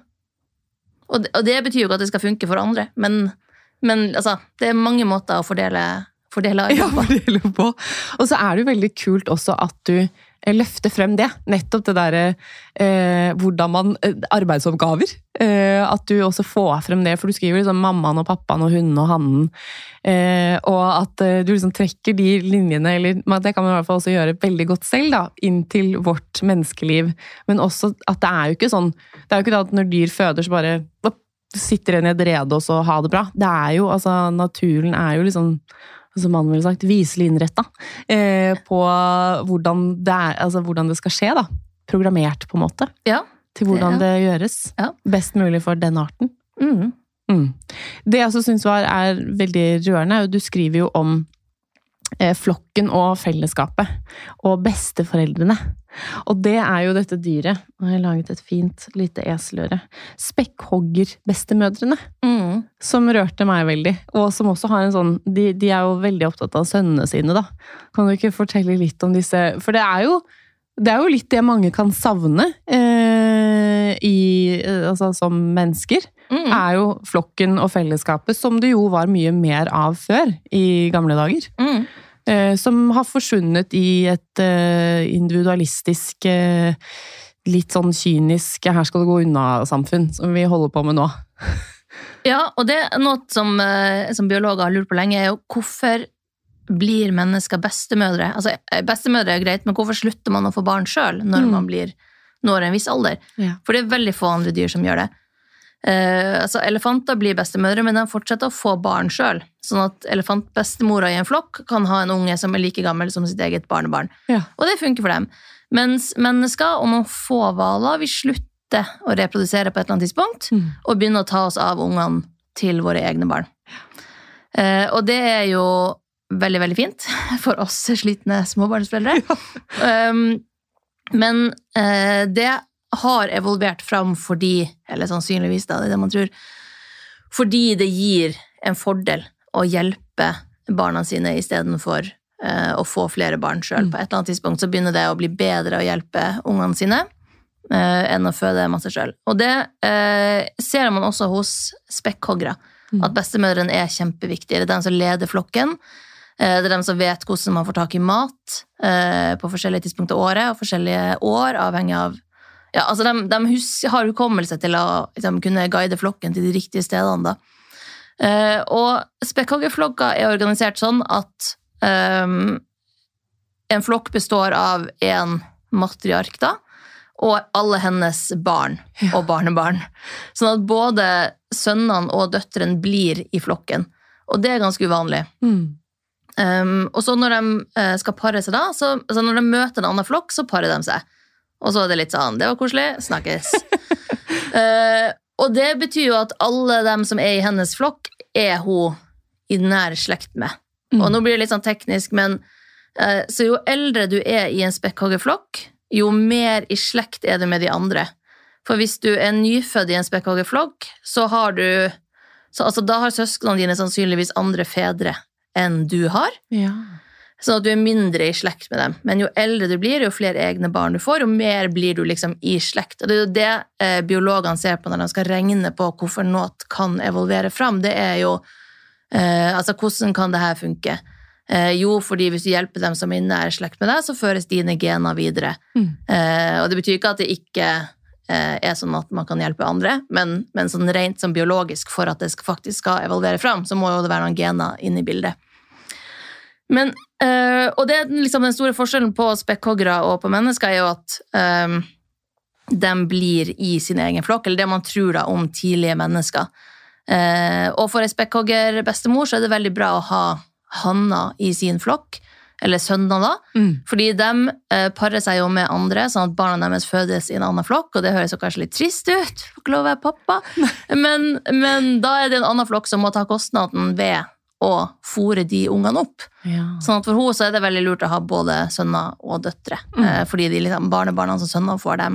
Og, det, og det betyr jo ikke at det skal funke for andre, men, men altså, det er mange måter å fordele, fordele ja, fordele på. Og så er det jo veldig kult også at du løfter frem det, nettopp det der eh, hvordan man, arbeidsoppgaver, eh, at du også får frem det, for du skriver liksom mammaen og pappaen og hunden og hannen, eh, og at eh, du liksom trekker de linjene, eller det kan man i hvert fall også gjøre veldig godt selv da, inn til vårt menneskeliv, men også at det er jo ikke sånn, det er jo ikke det at når dyr føder så bare opp, sitter en i et rede og så ha det bra, det er jo, altså naturen er jo liksom som man ville sagt, viselig innrettet eh, på hvordan det, er, altså hvordan det skal skje, da. Programmert på en måte. Ja. Til hvordan det, ja. Det gjøres. Ja. Best mulig for den arten. Mm. Mm. Det jeg også synes var er veldig rørende, og du skriver jo om eh, flokken og fellesskapet, og besteforeldrene. Og det er jo dette dyret, og jeg har laget et fint lite eseløre, spekkhogger bestemødrene, mm. som rørte meg veldig, og som også har en sånn, de, de er jo veldig opptatt av sønnene sine da. Kan du ikke fortelle litt om disse, for det er jo, det er jo litt det mange kan savne eh, i, altså som mennesker, mm. er jo flokken og fellesskapet, som det jo var mye mer av før i gamle dager. Mm. Som har forsvunnet i et individualistisk, litt sånn kynisk, her skal det gå unna samfunn, som vi holder på med nå. Ja, og det er noe som, som biologer har lurt på lenge, er jo hvorfor blir mennesker bestemødre? Altså, bestemødre er greit, men hvorfor slutter man å få barn selv når mm. man blir, når en viss alder? Ja. For det er veldig få andre dyr som gjør det. Eh, altså elefanter blir bestemødre, men de fortsetter å få barn selv. Sånn at elefantbestemora i en flokk kan ha en unge som er like gammel som sitt eget barnebarn. Ja. Og det funker for dem. Mens mennesker og noen få hvaler vil slutte å reprodusere på et eller annet tidspunkt, Mm. og begynne å ta oss av ungene til våre egne barn. Eh, og det er jo veldig, veldig fint for oss slitne småbarnsforeldre. um, men eh, det har evolvert fram fordi, eller sannsynligvis da, det er det man tror, fordi det gir en fordel å hjelpe barna sine i stedet for eh, å få flere barn selv. Mm. På et eller annet tidspunkt så begynner det å bli bedre å hjelpe ungene sine eh, enn å føde masse selv. Og det eh, ser man også hos spekkhoggere, mm. at bestemødren er kjempeviktig. Det er den som leder flokken, eh, det er den som vet hvordan man får tak i mat eh, på forskjellige tidspunkt av året, og forskjellige år, avhengig av Ja, altså de, de hus, har hukommelse til å liksom, kunne guide flokken til de riktige stedene da. Eh, og spekkhoggerflokker er organisert sånn at um, en flokk består av en matriark da, og alle hennes barn og barnebarn. Sånn at både sønnene og døtteren blir i flokken. Og det er ganske uvanlig. Mm. Um, og så når de uh, skal pare seg da, så, så når de møter en annen flokk, så parer de seg. Og så er det litt sånn, det var koselig, snakkes. uh, og det betyr jo at alle dem som er i hennes flokk, er hun i nær slekt med. Mm. Og nå blir det litt sånn teknisk, men uh, så jo eldre du er i en spekkhoggerflokk, jo mer i slekt er du med de andre. For hvis du er nyfødt i en spekkhoggerflokk, så har du, så, altså da har søskene dine sannsynligvis andre fedre enn du har. Ja. Sånn at du er mindre i slekt med dem. Men jo eldre du blir, jo flere egne barn du får, og mer blir du liksom i slekt. Og det er jo det eh, biologene ser på når de skal regne på hvorfor noe kan evolvere fram. Det er jo, eh, altså hvordan kan det her funke? Eh, jo, fordi hvis du hjelper dem som er i nær slekt med deg, så føres dine gener videre. Mm. Eh, og det betyr ikke at det ikke eh, er sånn at man kan hjelpe andre, men, men sånn rent som biologisk, for at det skal, faktisk skal evolvere fram, så må jo det være noen gener inne i bildet. Men, øh, og det er liksom den store forskjellen på spekkhoggere og på mennesker er jo at øh, de blir i sin egen flokk, eller det man tror da om tidlige mennesker. Uh, og for en spekkhogger bestemor så er det veldig bra å ha hanna i sin flokk, eller sønner da, mm. fordi de uh, parer seg jo med andre, sånn at barna deres fødes i en annen flokk, og det høres jo kanskje litt trist ut, får ikke lov å være pappa, men, men da er det en annen flokk som må ta kostnaden ved og fôre de ungene opp. Ja. Sånn at for henne så er det veldig lurt å ha både sønner og døtre, mm. eh, fordi de liksom, barnebarna som sønner får dem,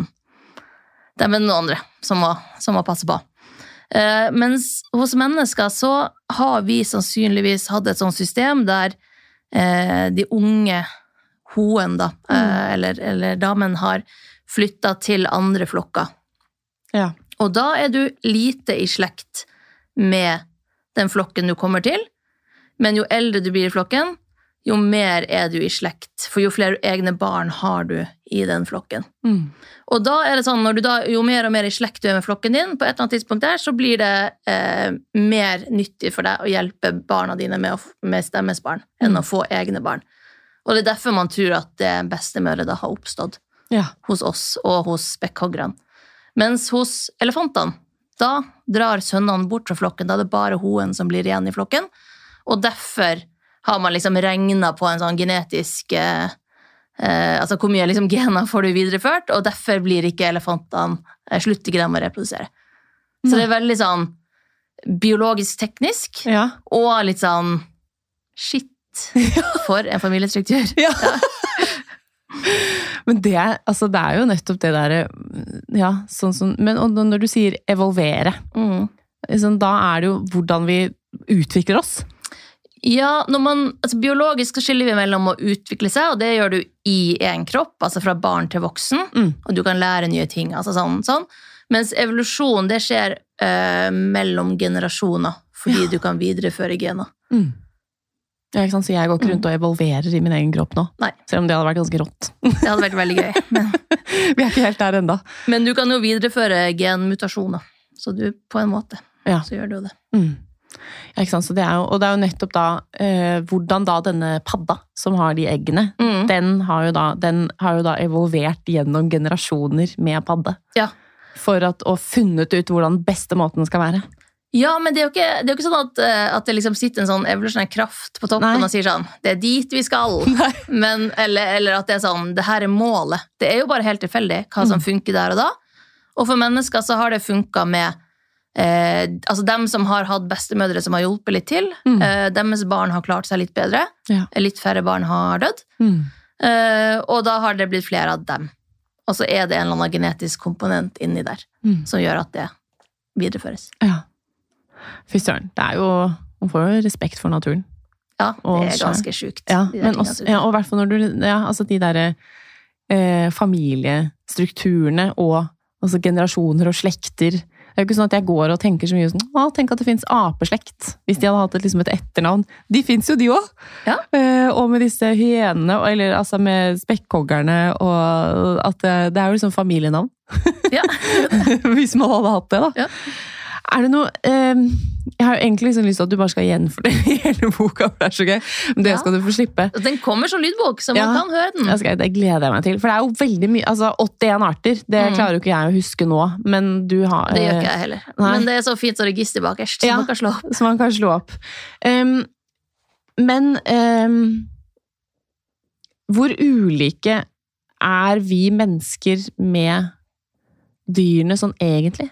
dem er noen andre som må, som må passe på. Eh, mens hos mennesker så har vi sannsynligvis hatt et sånt system der eh, de unge hoen da, mm. eh, eller, eller damen har flyttet til andre flokker. Ja. Og da er du lite i slekt med den flokken du kommer til, men jo eldre du blir i flokken, jo mer er du i slekt, for jo flere egne barn har du i den flokken. Mm. Og da er det sånn, når du da, jo mer og mer i slekt du er med flokken din, på et eller annet tidspunkt der, så blir det eh, mer nyttig for deg å hjelpe barna dine med, å, med stemmesbarn, mm. enn å få egne barn. Og det er derfor man tror at det bestemøret da har oppstått ja. Hos oss og hos spekkhoggerne. Mens hos elefantene, da drar sønnene bort fra flokken, da er det bare hoen som blir igjen i flokken, og derfor har man liksom regnet på en sånn genetisk, eh, eh, altså hvor mye liksom gener får du videreført, og derfor blir ikke elefantene, eh, slutter ikke dem å reprodusere. Så Nei. Det er veldig sånn biologisk teknisk, ja. Og litt sånn shit for en familiestruktur. Ja. Ja. Men det, altså det er jo nettopp det der, ja, sånn som, men når du sier evolvere, mm. liksom, da er det jo hvordan vi utvikler oss. Ja, når man, altså biologisk så skiller vi mellom å utvikle seg, og det gjør du i en kropp, altså fra barn til voksen, mm. og du kan lære nye ting, altså sånn, sånn. Mens evolusjon, det skjer øh, mellom generasjoner, fordi ja. Du kan videreføre gener. Mm. Ja, ikke sant, så jeg går ikke rundt og evolverer i min egen kropp nå, Nei. Selv om det hadde vært ganske rått. Det hadde vært veldig gøy. Men... vi er ikke helt der enda. Men du kan jo videreføre genmutasjoner, så du på en måte, ja. Så gjør du det. Mm. Ja, ikke sant? Så det er jo, og det er jo nettopp da eh, hvordan da denne padda som har de eggene, mm. den, har jo da, den har jo da evolvert gjennom generasjoner med padde. Ja, for at, å funnet ut hvordan beste måten skal være. Ja, men det er jo ikke, det er jo ikke sånn at, at det liksom sitter en sånn evolusjonær kraft på toppen. Nei. Og sier sånn, det er dit vi skal. Men, eller, eller at det er sånn, det her er målet. Det er jo bare helt tilfeldig hva som mm. funker der og da. Og for mennesker så har det funket med eh, altså dem som har hatt bestemødre som har hjulpet litt til. Mm. Eh, deres barn har klart seg litt bedre. Ja. Litt færre barn har dødd. Mm. Eh, og da har det blitt flere av dem. Og så er det en eller annen genetisk komponent inni der mm. som gjør at det videreføres. Ja. Fy søren, det er jo, man får jo respekt for naturen. Ja, det er ganske sjukt. Ja, men også, ja, og i hvert fall når du, ja, altså de der eh, familiestrukturene og altså generasjoner og slekter. Det er jo ikke sånn at jeg går og tenker så mye sånn, å, tenk at det finnes apeslekt, hvis de hadde hatt et, liksom et etternavn. De finnes jo de også. Ja. Eh, og med disse hyenene, eller altså med spekkhoggerne, og at det, det er jo liksom familienavn. Ja. Hvis man hadde hatt det da. Ja. Er det noe, eh, jeg har jo egentlig liksom lyst til at du bare skal gjenfortelle hele boka, for det er så gøy, men det ja. Skal du få slippe. Den kommer som lydbok, så man ja. Kan høre den. Jeg skal, det gleder jeg meg til, for det er jo veldig mye, altså åttien arter, det mm. klarer jo ikke jeg å huske nå, men du har... Det gjør ikke jeg heller, nei. Men det er så fint så register bakerst, så ja, man kan slå opp. Så man kan slå opp. Um, men um, hvor ulike er vi mennesker med dyrene sånn egentlig?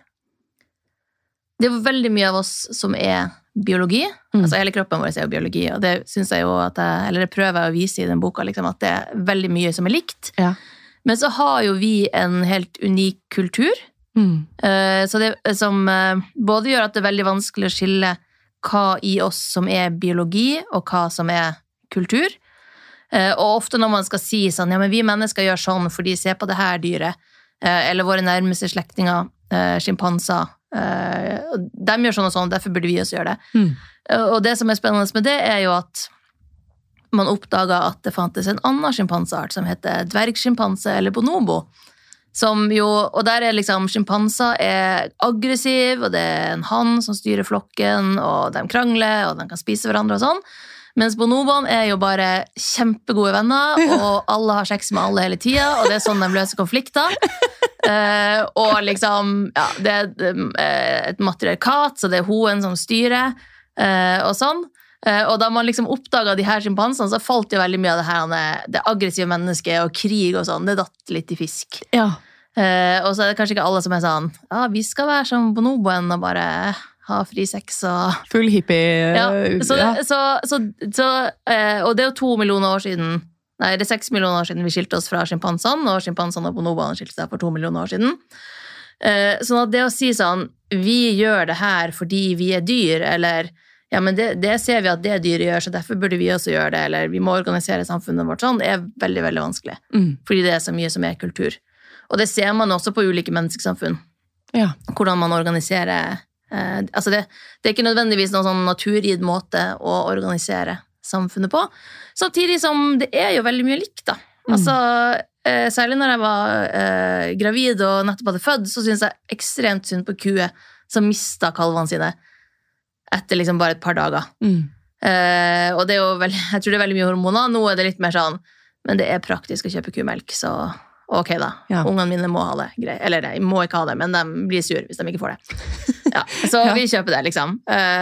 Det er veldig mye av oss som er biologi. Mm. Altså hele kroppen vår er jo biologi, og det synes jeg jo at jeg, eller det prøver jeg å vise i den boka, liksom, at det er veldig mye som er likt. Ja. Men så har jo vi en helt unik kultur, mm. uh, så det som uh, både gjør at det er veldig vanskelig å skille hva i oss som er biologi, og hva som er kultur. Uh, og ofte når man skal si sånn, ja, men vi mennesker gjør sånn, fordi se på det her dyret, uh, eller våre nærmeste slektinger, uh, skimpanser, Uh, de gjør sånn og sånn, derfor burde vi også gjøre det. Mm. Uh, og det som er spennende med det er jo at man oppdaget at det fantes en annen skimpanseart som heter dvergskimpanse eller bonobo. Som jo, og der er liksom skimpanser er aggressiv, og det er en hann som styrer flokken, og de krangler, og de kan spise hverandre og sånn. Mens bonoboene er jo bare kjempegode venner, og alle har sex med alle hele tiden, og det er sånn de løser konflikter. Uh, og liksom, ja, det er et matriarkat, så det er hoen som styrer, uh, og sånn. Uh, og da man liksom oppdaget de her schimpansene, så falt jo veldig mye av det her, det aggressive mennesket og krig og sånn, det datt litt i fisk. Ja. Uh, og så er det kanskje ikke alle som er sånn, ja, vi skal være som bonoboen og bare ha fri sex og... Full hippie. Ja, så, det, så, så, så uh, og det er jo to millioner år siden, nei, det er seks millioner år siden vi skilte oss fra schimpansene, og schimpansene og bonoboene skilte seg for to millioner år siden. Uh, sånn at det å si sånn, vi gjør det her fordi vi er dyr, eller ja, men det, det ser vi at det dyret gjør, så derfor burde vi også gjøre det, eller vi må organisere samfunnet vårt sånn, det er veldig, veldig vanskelig. Mm. Fordi det er så mye som er kultur. Og det ser man også på ulike menneskesamfunn. Ja. Hvordan man organiserer, eh, altså det, det er ikke nødvendigvis noen sånn naturgitt måte å organisere samfunnet på. Samtidig som det er jo veldig mye likt da. Mm. Altså, eh, særlig når jeg var eh, gravid og nettopp hadde født, så synes jeg ekstremt synd på kuer som mistet kalvene sine etter liksom bare et par dager. Mm. Eh, og det er jo veldig, jeg tror det er veldig mye hormoner, nå er det litt mer sånn, men det er praktisk å kjøpe kumelk, så ok da, ja. Ungene mine må ha det, grei. Eller de må ikke ha det, men de blir sur hvis de ikke får det. Ja, så ja. Vi kjøper det liksom.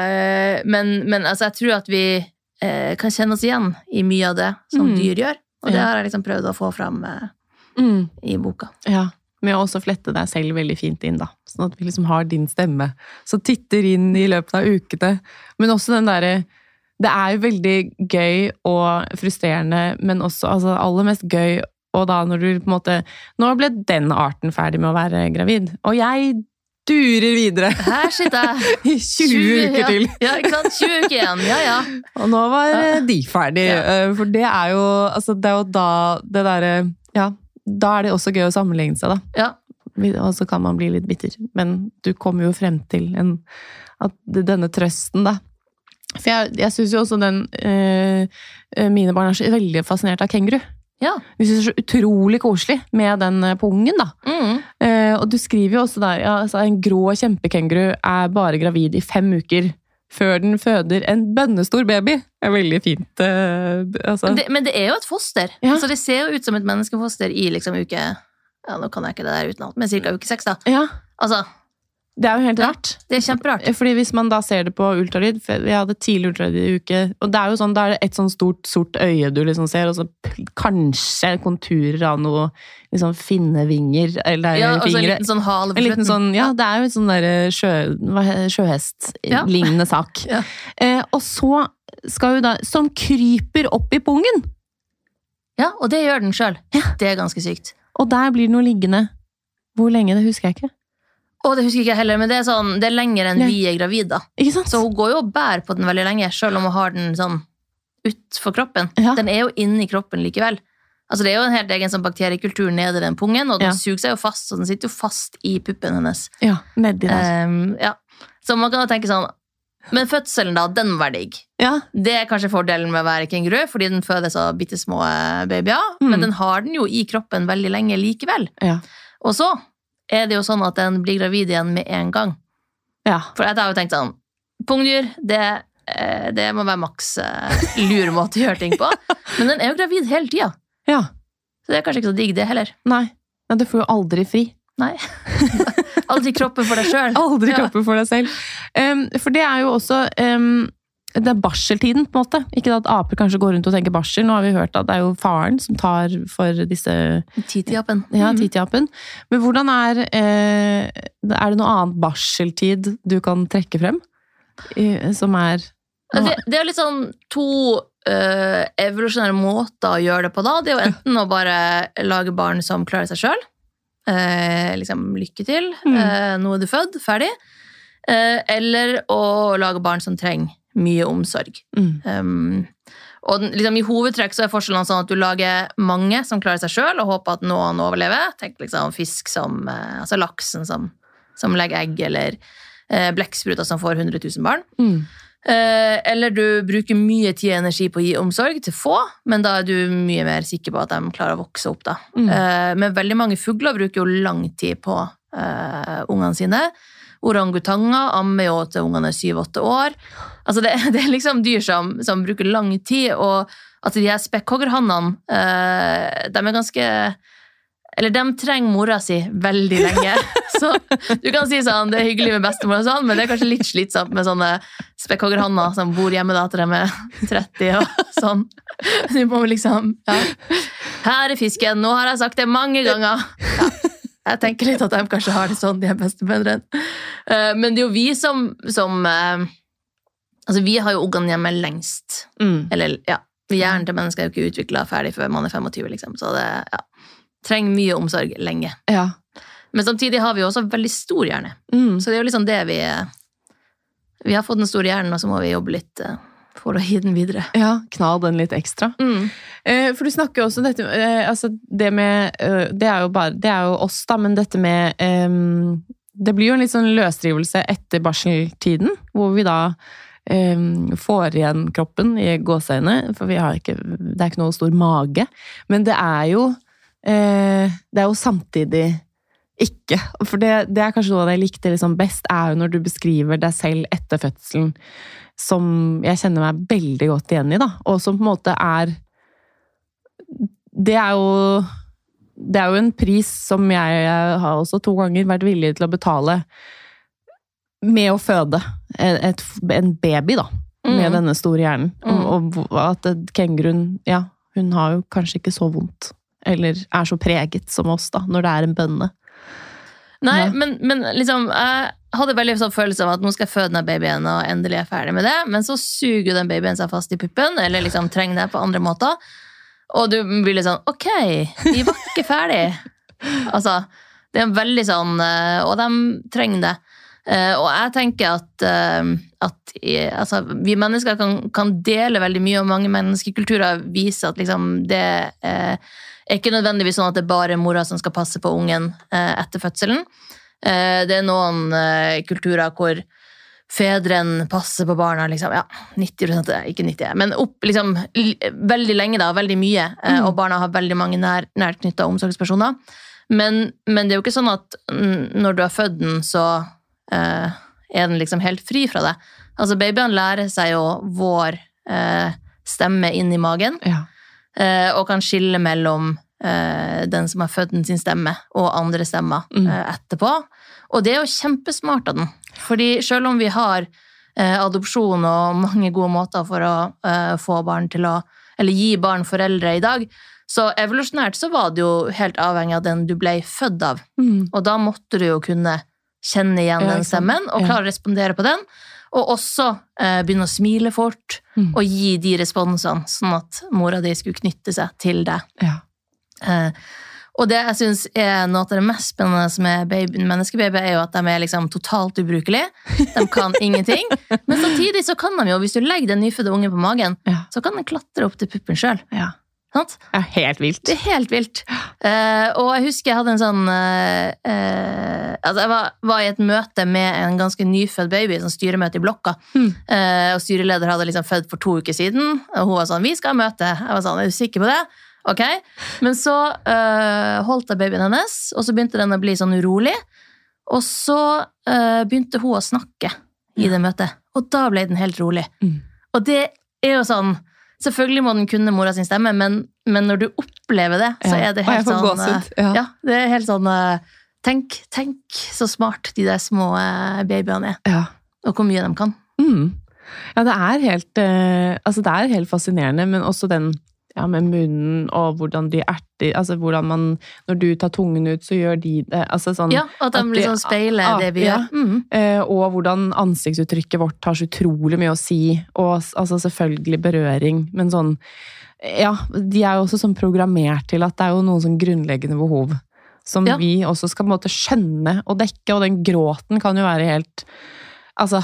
Eh, men, men altså, jeg tror at vi eh, kan kjenne oss igjen i mye av det som mm. dyr gjør, og det ja. Har jeg liksom prøvd å få fram eh, mm. i boka. Ja. Med å også flette deg selv veldig fint inn da, sånn at vi liksom har din stemme, så titter inn i løpet av ukene, men også den der, det er jo veldig gøy og frustrerende, men også altså, aller mest gøy, og da når du på en måte, nå ble den arten ferdig med å være gravid, og jeg durer videre. Her sitter jeg. I tjue uker til. Ja, ja, ikke sant? tjue uker igjen, ja, ja. Og nå var ja. De ferdig, ja. For det er jo, altså det er jo da, det der, ja, da er det også gøy å sammenligne seg da. Ja. Og så kan man bli litt bitter. Men du kommer jo frem til en, at denne trøsten da. For jeg, jeg synes jo også den, øh, mine barn er så veldig fascinert av kenguru. Ja. Vi synes det er så utrolig koselig med den pungen da. Mm. Uh, og du skriver jo også der, ja, altså, en grå kjempekenguru er bare gravid i fem uker før den føder en bønnestor baby. Det er veldig fint. Uh, altså. men, det, men det er jo et foster. Ja. Altså, det ser jo ut som et menneskefoster i liksom uke, ja, nå kan jeg ikke det der uten alt, men cirka uke seks da. Ja. Altså, Det er jo helt rart. det er kjemperart. Fordi hvis man da ser det på ultralyd, for jeg hadde tidlig ultralyd i uke, og det er jo sånn, da er det et sånn stort, sort øye du liksom ser, og så p- kanskje konturer av noe, liksom finnevinger, eller Ja, og så en fingre. liten sånn hale En på liten slutten. sånn, ja, det er jo en sånn der sjø, hva he- Ja. sjøhest-lignende sak. Ja. Eh, og så skal jo da, som kryper opp i pungen, Ja, og det gjør den selv. Det er ganske sykt. og der blir den jo liggende. Hvor lenge, det husker jeg ikke. Og det husker ikke jeg heller, men det er, sånn, det er lenger enn Nei. vi er gravid da. Ikke sant? Så hun går jo og bærer på den veldig lenge, selv om hun har den sånn ut for kroppen. Ja. Den er jo inne i kroppen likevel. Altså det er jo en helt egen sånn bakteriekultur nede i den pungen, og den Ja. suger seg jo fast, så den sitter jo fast i puppen hennes. Ja, nedi der. Ehm, ja. Så man kan jo tenke sånn, men fødselen da, den var digg. Ja, Det er kanskje fordelen med å være kenguru, fordi den føder så bittesmå eh, babyer, Mm. men den har den jo i kroppen veldig lenge likevel. ja, Og så er det jo sånn at den blir gravid igjen med en gang. ja. For jeg har jo tenkt sånn, pungdyr, det, eh, det må være maks eh, lur måte å gjøre ting på. Men den er jo gravid hele tida, Ja, så det er kanskje ikke så digg det heller. nei. Nei, du får jo aldri fri. Nei. Aldri kroppen for deg selv. Aldri Ja. kroppen for deg selv. Um, for det er jo også um, det er barseltiden, på en måte. Ikke at aper kanskje går rundt og tenker barsel. Nå har vi hørt at det er jo faren som tar for disse Titiapen. ja, Mhm. titiapen. Men hvordan er eh, Er det noe annet barseltid du kan trekke frem? I, som er Det, det er litt sånn to uh, evolusjonære måter å gjøre det på da. Det er jo enten å bare lage barn som klarer seg selv. Eh, liksom, lykke til. Mm. Eh, nå er du født, ferdig. Eh, eller å lage barn som trenger mye omsorg. mm, Um, og den- liksom, I hovedtrekk så er forskjellen sånn at du lager mange som klarer seg selv, og håper at noen overlever. Tenk liksom fisk som, eh, altså laksen som, som legger egg, eller eh, blekkspruter som får hundre tusen barn. mm, Eh, eller du bruker mye tid og energi på å gi omsorg til få, men da er du mye mer sikker på at de klarer å vokse opp da. Mm. Eh, men veldig mange fugler bruker jo lang tid på eh, ungene sine. Orangutanger ammer jo til ungene er syv-åtte år. Altså det, det er liksom dyr som, som bruker lang tid, og at de her spekkhoggerhannene, eh, de er ganske... Eller de trenger mora si veldig lenge. Så du kan si sånn, det er hyggelig med bestemor og sånn, men det er kanskje litt slitsomt med sånne spekkhoggerhanner som bor hjemme da til de er tretti og sånn. Du må liksom, ja. Her er fisken, nå har jeg sagt det mange ganger. Ja. Jeg tenker litt at de kanskje har det sånn, de er bestemødrene. Eh, Men det er jo vi som, som eh, altså vi har jo ungene hjemme lengst. mm. Eller, ja, hjernen til mennesker er jo ikke utviklet ferdig før man er femogtyve, liksom. Så det, ja, trenger mye omsorg lenge. Ja. Men samtidig har vi jo også veldig stor hjerne. Mm. Så det er jo liksom det vi Vi har fått den store hjernen, og så må vi jobbe litt eh, for å gi den videre. Ja, knall den litt ekstra. Mm. Eh, for du snakker jo også dette eh, altså det med eh, det er jo bare det er jo oss da, men dette med eh, det blir jo en litt sånn løsrivelse etter barseltiden, hvor vi da eh, får igjen kroppen i gåseøyne, for vi har ikke det er ikke noe stor mage, men det er jo eh, det er jo samtidig ikke, for det, det er kanskje noe av det jeg likte liksom best, er jo når du beskriver deg selv etter fødselen, som jeg kjenner meg veldig godt igjen i, da, og som på en måte er det er jo det er jo en pris som jeg har også to ganger vært villig til å betale med å føde et, en baby da, med Mm. denne store hjernen, Mm. og, og at kenguruen, ja, hun har jo kanskje ikke så vondt, eller er så preget som oss da, når det er en bønne. Nei, Ja. men, men liksom, jeg hadde veldig sånn følelse av at nå skal jeg føde den babyen, og endelig er jeg ferdig med det, men så suger den babyen seg fast i puppen, eller liksom trenger det på andre måter, og du blir litt sånn, ok, vi var ikke ferdig. Altså, det er veldig sånn, eh, og de trenger det. Eh, Og jeg tenker at, eh, at i- altså, vi mennesker kan, kan dele veldig mye, og mange menneskekulturer viser at liksom, det eh, er ikke nødvendigvis sånn at det er bare mora som skal passe på ungen eh, etter fødselen. Eh, Det er noen eh, kulturer hvor fedren passer på barna, liksom, ja, nitti prosent, ikke nitti, men opp liksom, l- veldig lenge da, veldig mye, eh, Mm. og barna har veldig mange nær, nært knyttet omsorgspersoner. Men, men det er jo ikke sånn at mm, når du har født den, så eh, er den liksom helt fri fra det. Altså, babyene lærer seg jo vår eh, stemme inn i magen, Ja. eh, og kan skille mellom eh, den som har født den sin stemme, og andre stemmer Mm. eh, etterpå. Og det er jo kjempesmart av den. Fordi selv om vi har eh, adopsjon og mange gode måter for å eh, få barn til å, eller gi barn foreldre i dag, så evolusjonært så var det jo helt avhengig av den du ble født av. Mm. Og da måtte du jo kunne kjenne igjen Ja, den ikke sant? stemmen, og Ja. klare å respondere på den, og også eh, begynne å smile fort, Mm. og gi de responsene, sånn at mora di skulle knytte seg til deg. Ja. Eh, og det jeg synes er noe av det mest spennende med baby, menneskebaby, er jo at de er liksom totalt ubrukelige. De kan ingenting. Men samtidig så kan de jo, hvis du legger den nyfødte ungen på magen, Ja. så kan den klatre opp til puppen selv. Ja. Sant? Det er helt vilt. Det er helt vilt. Eh, og jeg husker jeg hadde en sånn eh, eh, altså jeg var, var i et møte med en ganske nyfødt baby, sånn styremøte i blokka. Mm. Eh, og styreleder hadde liksom født for to uker siden, og hun var sånn, vi skal ha møte. Jeg var sånn, er du sikker på det? Ok. Men så eh, holdt jeg babyen hennes, og så begynte den å bli sånn urolig. Og så eh, begynte hun å snakke i det møtet. Og da ble den helt rolig. Mm. Og det er jo sånn, selvfølgelig må den kunne mora sin stemme, men, men når du opplever det, så Ja. er det Og jeg helt får sånn... gåsehud, eh, ja. Ja, det er helt sånn... eh, Tenk, tenk så smart de der små eh, babyene er, Ja. og hvor mye de kan. Mm. Ja, det er helt eh, altså det er helt fascinerende, men også den ja, med munnen og hvordan de erter, altså hvordan man, når du tar tungen ut, så gjør de det, altså sånn, Ja, at de at de- liksom speiler ah, det vi ja. gjør. Mm. eh, og hvordan ansiktsuttrykket vårt har så utrolig mye å si, og s- altså selvfølgelig berøring, men sånn, ja, de er jo også sånn programmert til at det er jo noen sånn grunnleggende behov, som Ja. vi også skal på en måte skjønne og dekke, og den gråten kan jo være helt, altså,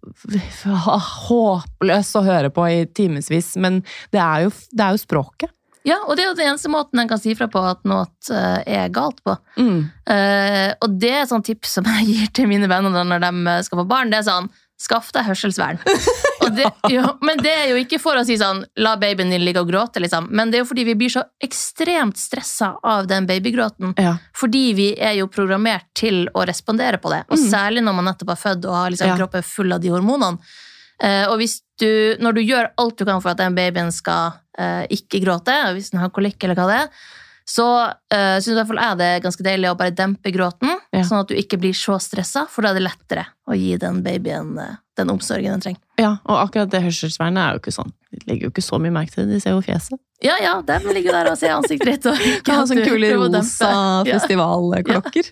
håpløs å høre på i timesvis, men det er jo, det er jo språket. Ja, og det er jo den eneste måten en kan si fra på at noe eh, er galt på. Mm. Eh, og det er et sånt tips som jeg gir til mine venner når de skal få barn, det er sånn, skaff deg hørselsvern. Og det, jo, men det er jo ikke for å si sånn, la babyen din ligge og gråte, liksom. Men det er jo fordi vi blir så ekstremt stresset av den babygråten. Ja. Fordi vi er jo programmert til å respondere på det. Og Mm. særlig når man nettopp er født og har liksom Ja. kroppen full av de hormonene. Eh, og hvis du, når du gjør alt du kan for at den babyen skal eh, ikke gråte, og hvis den har kolikk eller hva det er, så uh, synes i hvert fall jeg det er ganske deilig å bare dempe gråten, Ja. sånn at du ikke blir så stresset, for da er det lettere å gi den babyen uh, den omsorgen den trenger. Ja, og akkurat det hørselsvernet er jo ikke sånn. De legger jo ikke så mye merke til det, de ser jo fjeset. Ja, ja, dem ligger jo der og ser ansiktet ditt. Og Kan ha at sånne du kule prøver å dempe. rosa Ja. festivalklokker.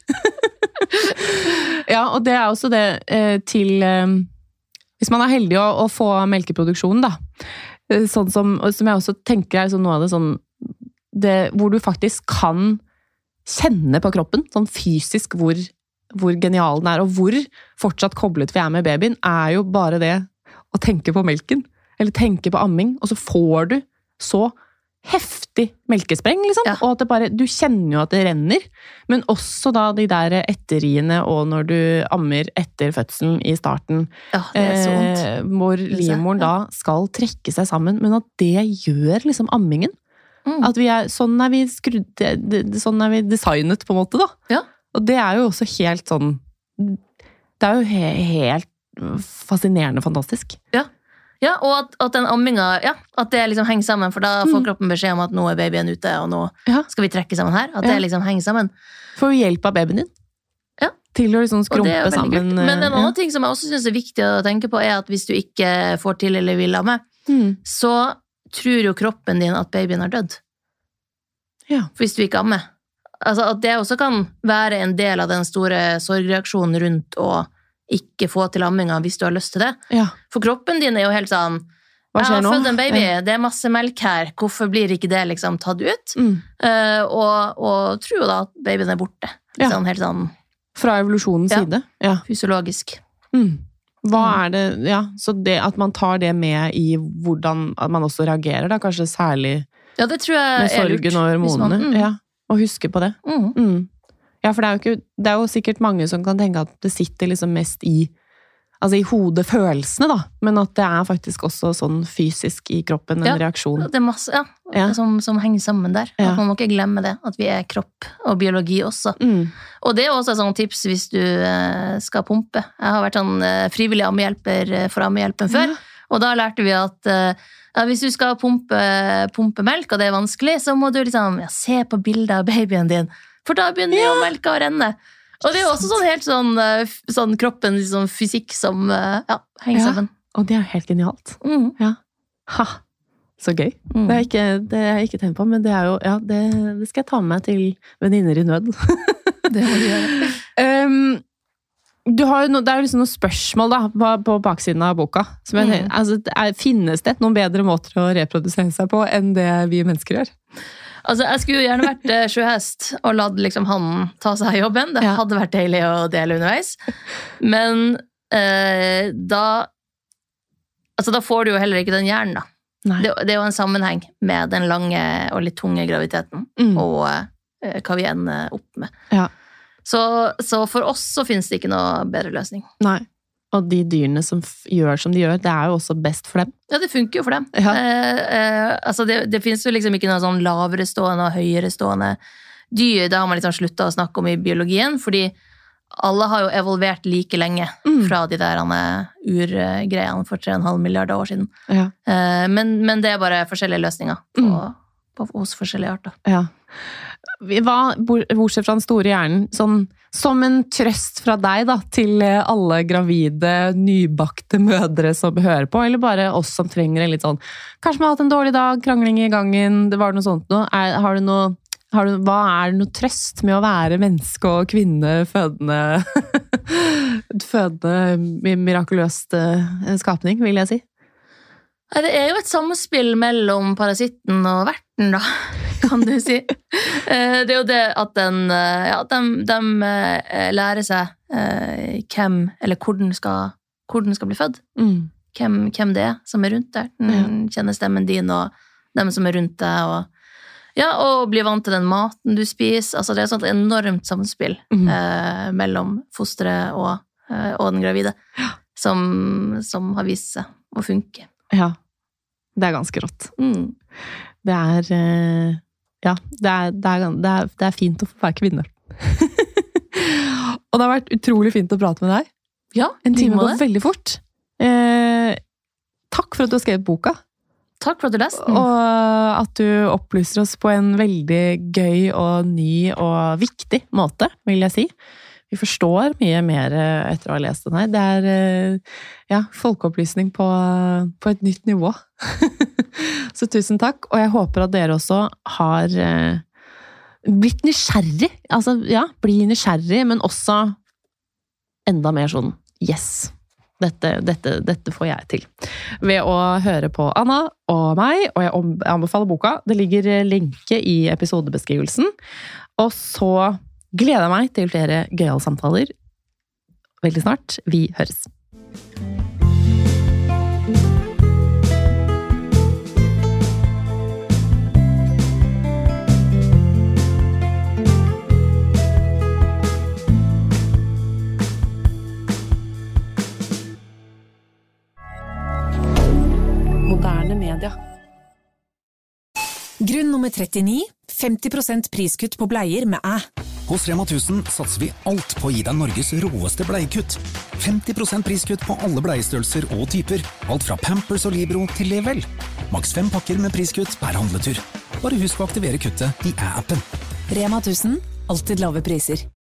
Ja, og det er også det eh, til eh, hvis man er heldig å, å få melkeproduksjonen, da. Eh, Sånn som, og som jeg også tenker er sånn noe av det sånn det, hvor du faktisk kan kjenne på kroppen, sånn fysisk hvor, hvor genial den er, og hvor fortsatt koblet vi er med babyen, er jo bare det å tenke på melken, eller tenke på amming, og så får du så heftig melkespreng, liksom, Ja. og at det bare, du kjenner jo at det renner, men også da de der etterriene, og når du ammer etter fødselen i starten, Ja, det er så vondt. eh, hvor livmoren da skal trekke seg sammen, men at det gjør liksom ammingen. Mm. At vi er, sånn er vi skrudd, det- det- sånn er vi designet på en måte da. Ja. Og det er jo også helt sånn, det er jo he, helt fascinerende fantastisk. Ja, og at, at den amminga, ja, at det liksom henger sammen, for da får kroppen beskjed om at nå er babyen ute, og nå Mm. Ja. skal vi trekke sammen her, at Ja. det liksom henger sammen. Får jo hjelp av babyen din. Ja. Til å liksom Og det skrumpe er jo veldig sammen. kult. Men en eh, annen ting som jeg også synes er viktig å tenke på, er at hvis du ikke får til eller vil amme, ja. Mm. så tror jo kroppen din at babyen har dødd. Ja. Hvis du ikke ammer. Altså at det også kan være en del av den store sorgreaksjonen rundt å ikke få til amminga hvis du har lyst til det. Ja. For kroppen din er jo helt sånn, Hva jeg skjer har nå? født en baby, Ja. det er masse melk her, hvorfor blir ikke det liksom tatt ut? Mm. Eh, og, og tror jo da at babyen er borte. Ja. Sånn helt sånn Fra evolusjonens Ja. side. Ja. fysiologisk. Mm. Hva er det, ja, så det at man tar det med i hvordan at man også reagerer da, kanskje særlig Ja, det tror jeg med er lurt. sorgen og hvis man- hormonene. mm. Ja, og huske på det. Mm. Mm. Ja, for det er, jo ikke, det er jo sikkert mange som kan tenke at det sitter liksom mest i, altså i hodet følelsene da, men at det er faktisk også sånn fysisk i kroppen, en Ja. reaksjon. Det er masse, ja, Ja. Som, som henger sammen der. Ja. At man må ikke glemme det, at vi er kropp og biologi også. Mm. Og det er også et sånt tips hvis du eh, skal pumpe. Jeg har vært sånn eh, frivillig ammehjelper eh, for Ammehjelpen før, Ja. og da lærte vi at eh, ja, hvis du skal pumpe, pumpe melk, og det er vanskelig, så må du liksom ja, se på bildet av babyen din, for da begynner jo melka å renne. Og det er jo også sånn helt sånn, sånn kroppen, sånn fysikk som ja, henger Ja, sammen. og det er helt genialt. Mm. Ja. Ha, så gøy. Mm. Det, er ikke, det har jeg ikke tenkt på, men det er jo, ja, det, det skal jeg ta med meg til venninner i nød. Det må du gjøre. um, du har jo no, det er jo liksom noen spørsmål da, på, på baksiden av boka. Som jeg, Mm. altså, er, finnes det noen bedre måter å reprodusere seg på enn det vi mennesker gjør? Altså, jeg skulle jo gjerne vært eh, sjøhest og latt liksom han ta seg av jobben. Det Ja. hadde vært deilig å dele underveis. Men eh, da altså, da får du jo heller ikke den hjernen, da. Nei. Det, det er jo en sammenheng med den lange og litt tunge graviditeten, Mm. og eh, hva vi ender opp med. Ja. Så, så for oss så finnes det ikke noe bedre løsning. Nei. Og de dyrene som f gjør som de gjør, det er jo også best for dem. Ja, det funker jo for dem. Ja. Eh, eh, altså det, det finnes jo liksom ikke noe sånn lavere stående og høyere stående dyr. Det har man liksom sluttet å snakke om i biologien, fordi alle har jo evolvert like lenge Mm. fra de der urgreiene for tre komma fem milliarder år siden. Ja. Eh, men, men det er bare forskjellige løsninger på, Mm. på, hos forskjellige arter. Ja. Hva, bortsett fra den store hjernen, sånn, som en trøst fra deg da, til alle gravide, nybakte mødre som hører på, eller bare oss som trenger en litt sånn, kanskje man har hatt en dårlig dag, krangling i gangen, det var noe sånt noe. Er, har du noe, har du, hva er det noe trøst med å være menneske og kvinne, fødende, fødende mirakuløst skapning, vil jeg si? Nei, det er jo et samspill mellom parasitten og verten, da, kan du si. Eh, Det er jo det at den, eh, ja, de, de eh, lærer seg eh, hvem, eller hvor den skal, hvor den skal bli født. Mm. Hvem, hvem det er som er rundt der. Den kjenner stemmen din og dem som er rundt deg, og, ja, og blir vant til den maten du spiser. Altså, det er et sånt enormt samspill Mhm. eh, mellom fosteret og, eh, og den gravide, som, som har vist seg å funke. Ja, det er ganske rått. Mm. Det er, eh, ja, det er, det er, det er, det er fint å få være kvinne. Og det har vært utrolig fint å prate med deg. Ja, En time må går det. veldig fort. Eh, takk for at du har skrevet boka, Takk for at du leste den. og at du opplyser oss på en veldig gøy og ny og viktig måte, vil jeg si. Vi forstår mye mer etter å ha lest den her. Det er eh, ja, folkeopplysning på, på et nytt nivå. Så tusen takk, og jeg håper at dere også har eh, blitt nysgjerrig. Altså, ja, bli nysgjerrig, men også enda mer sånn, yes, dette, dette, dette får jeg til. Ved å høre på Anna og meg, og jeg om- jeg anbefaler boka. Det ligger lenke i episodebeskrivelsen. Og så gleder jeg meg til flere gøyale samtaler veldig snart. Vi høres. Moderne media. Grunn nummer trettini, femti prosent priskutt på bleier med æ. Hos Rema tusen satser vi alt på å gi deg Norges råeste bleiekutt. femti prosent priskutt på alle bleiestørrelser og typer. Alt fra Pampers og Libro til Level. Maks fem pakker med priskutt per handletur. Bare husk å aktivere kuttet i æ-appen. Rema tusen, alltid lave priser.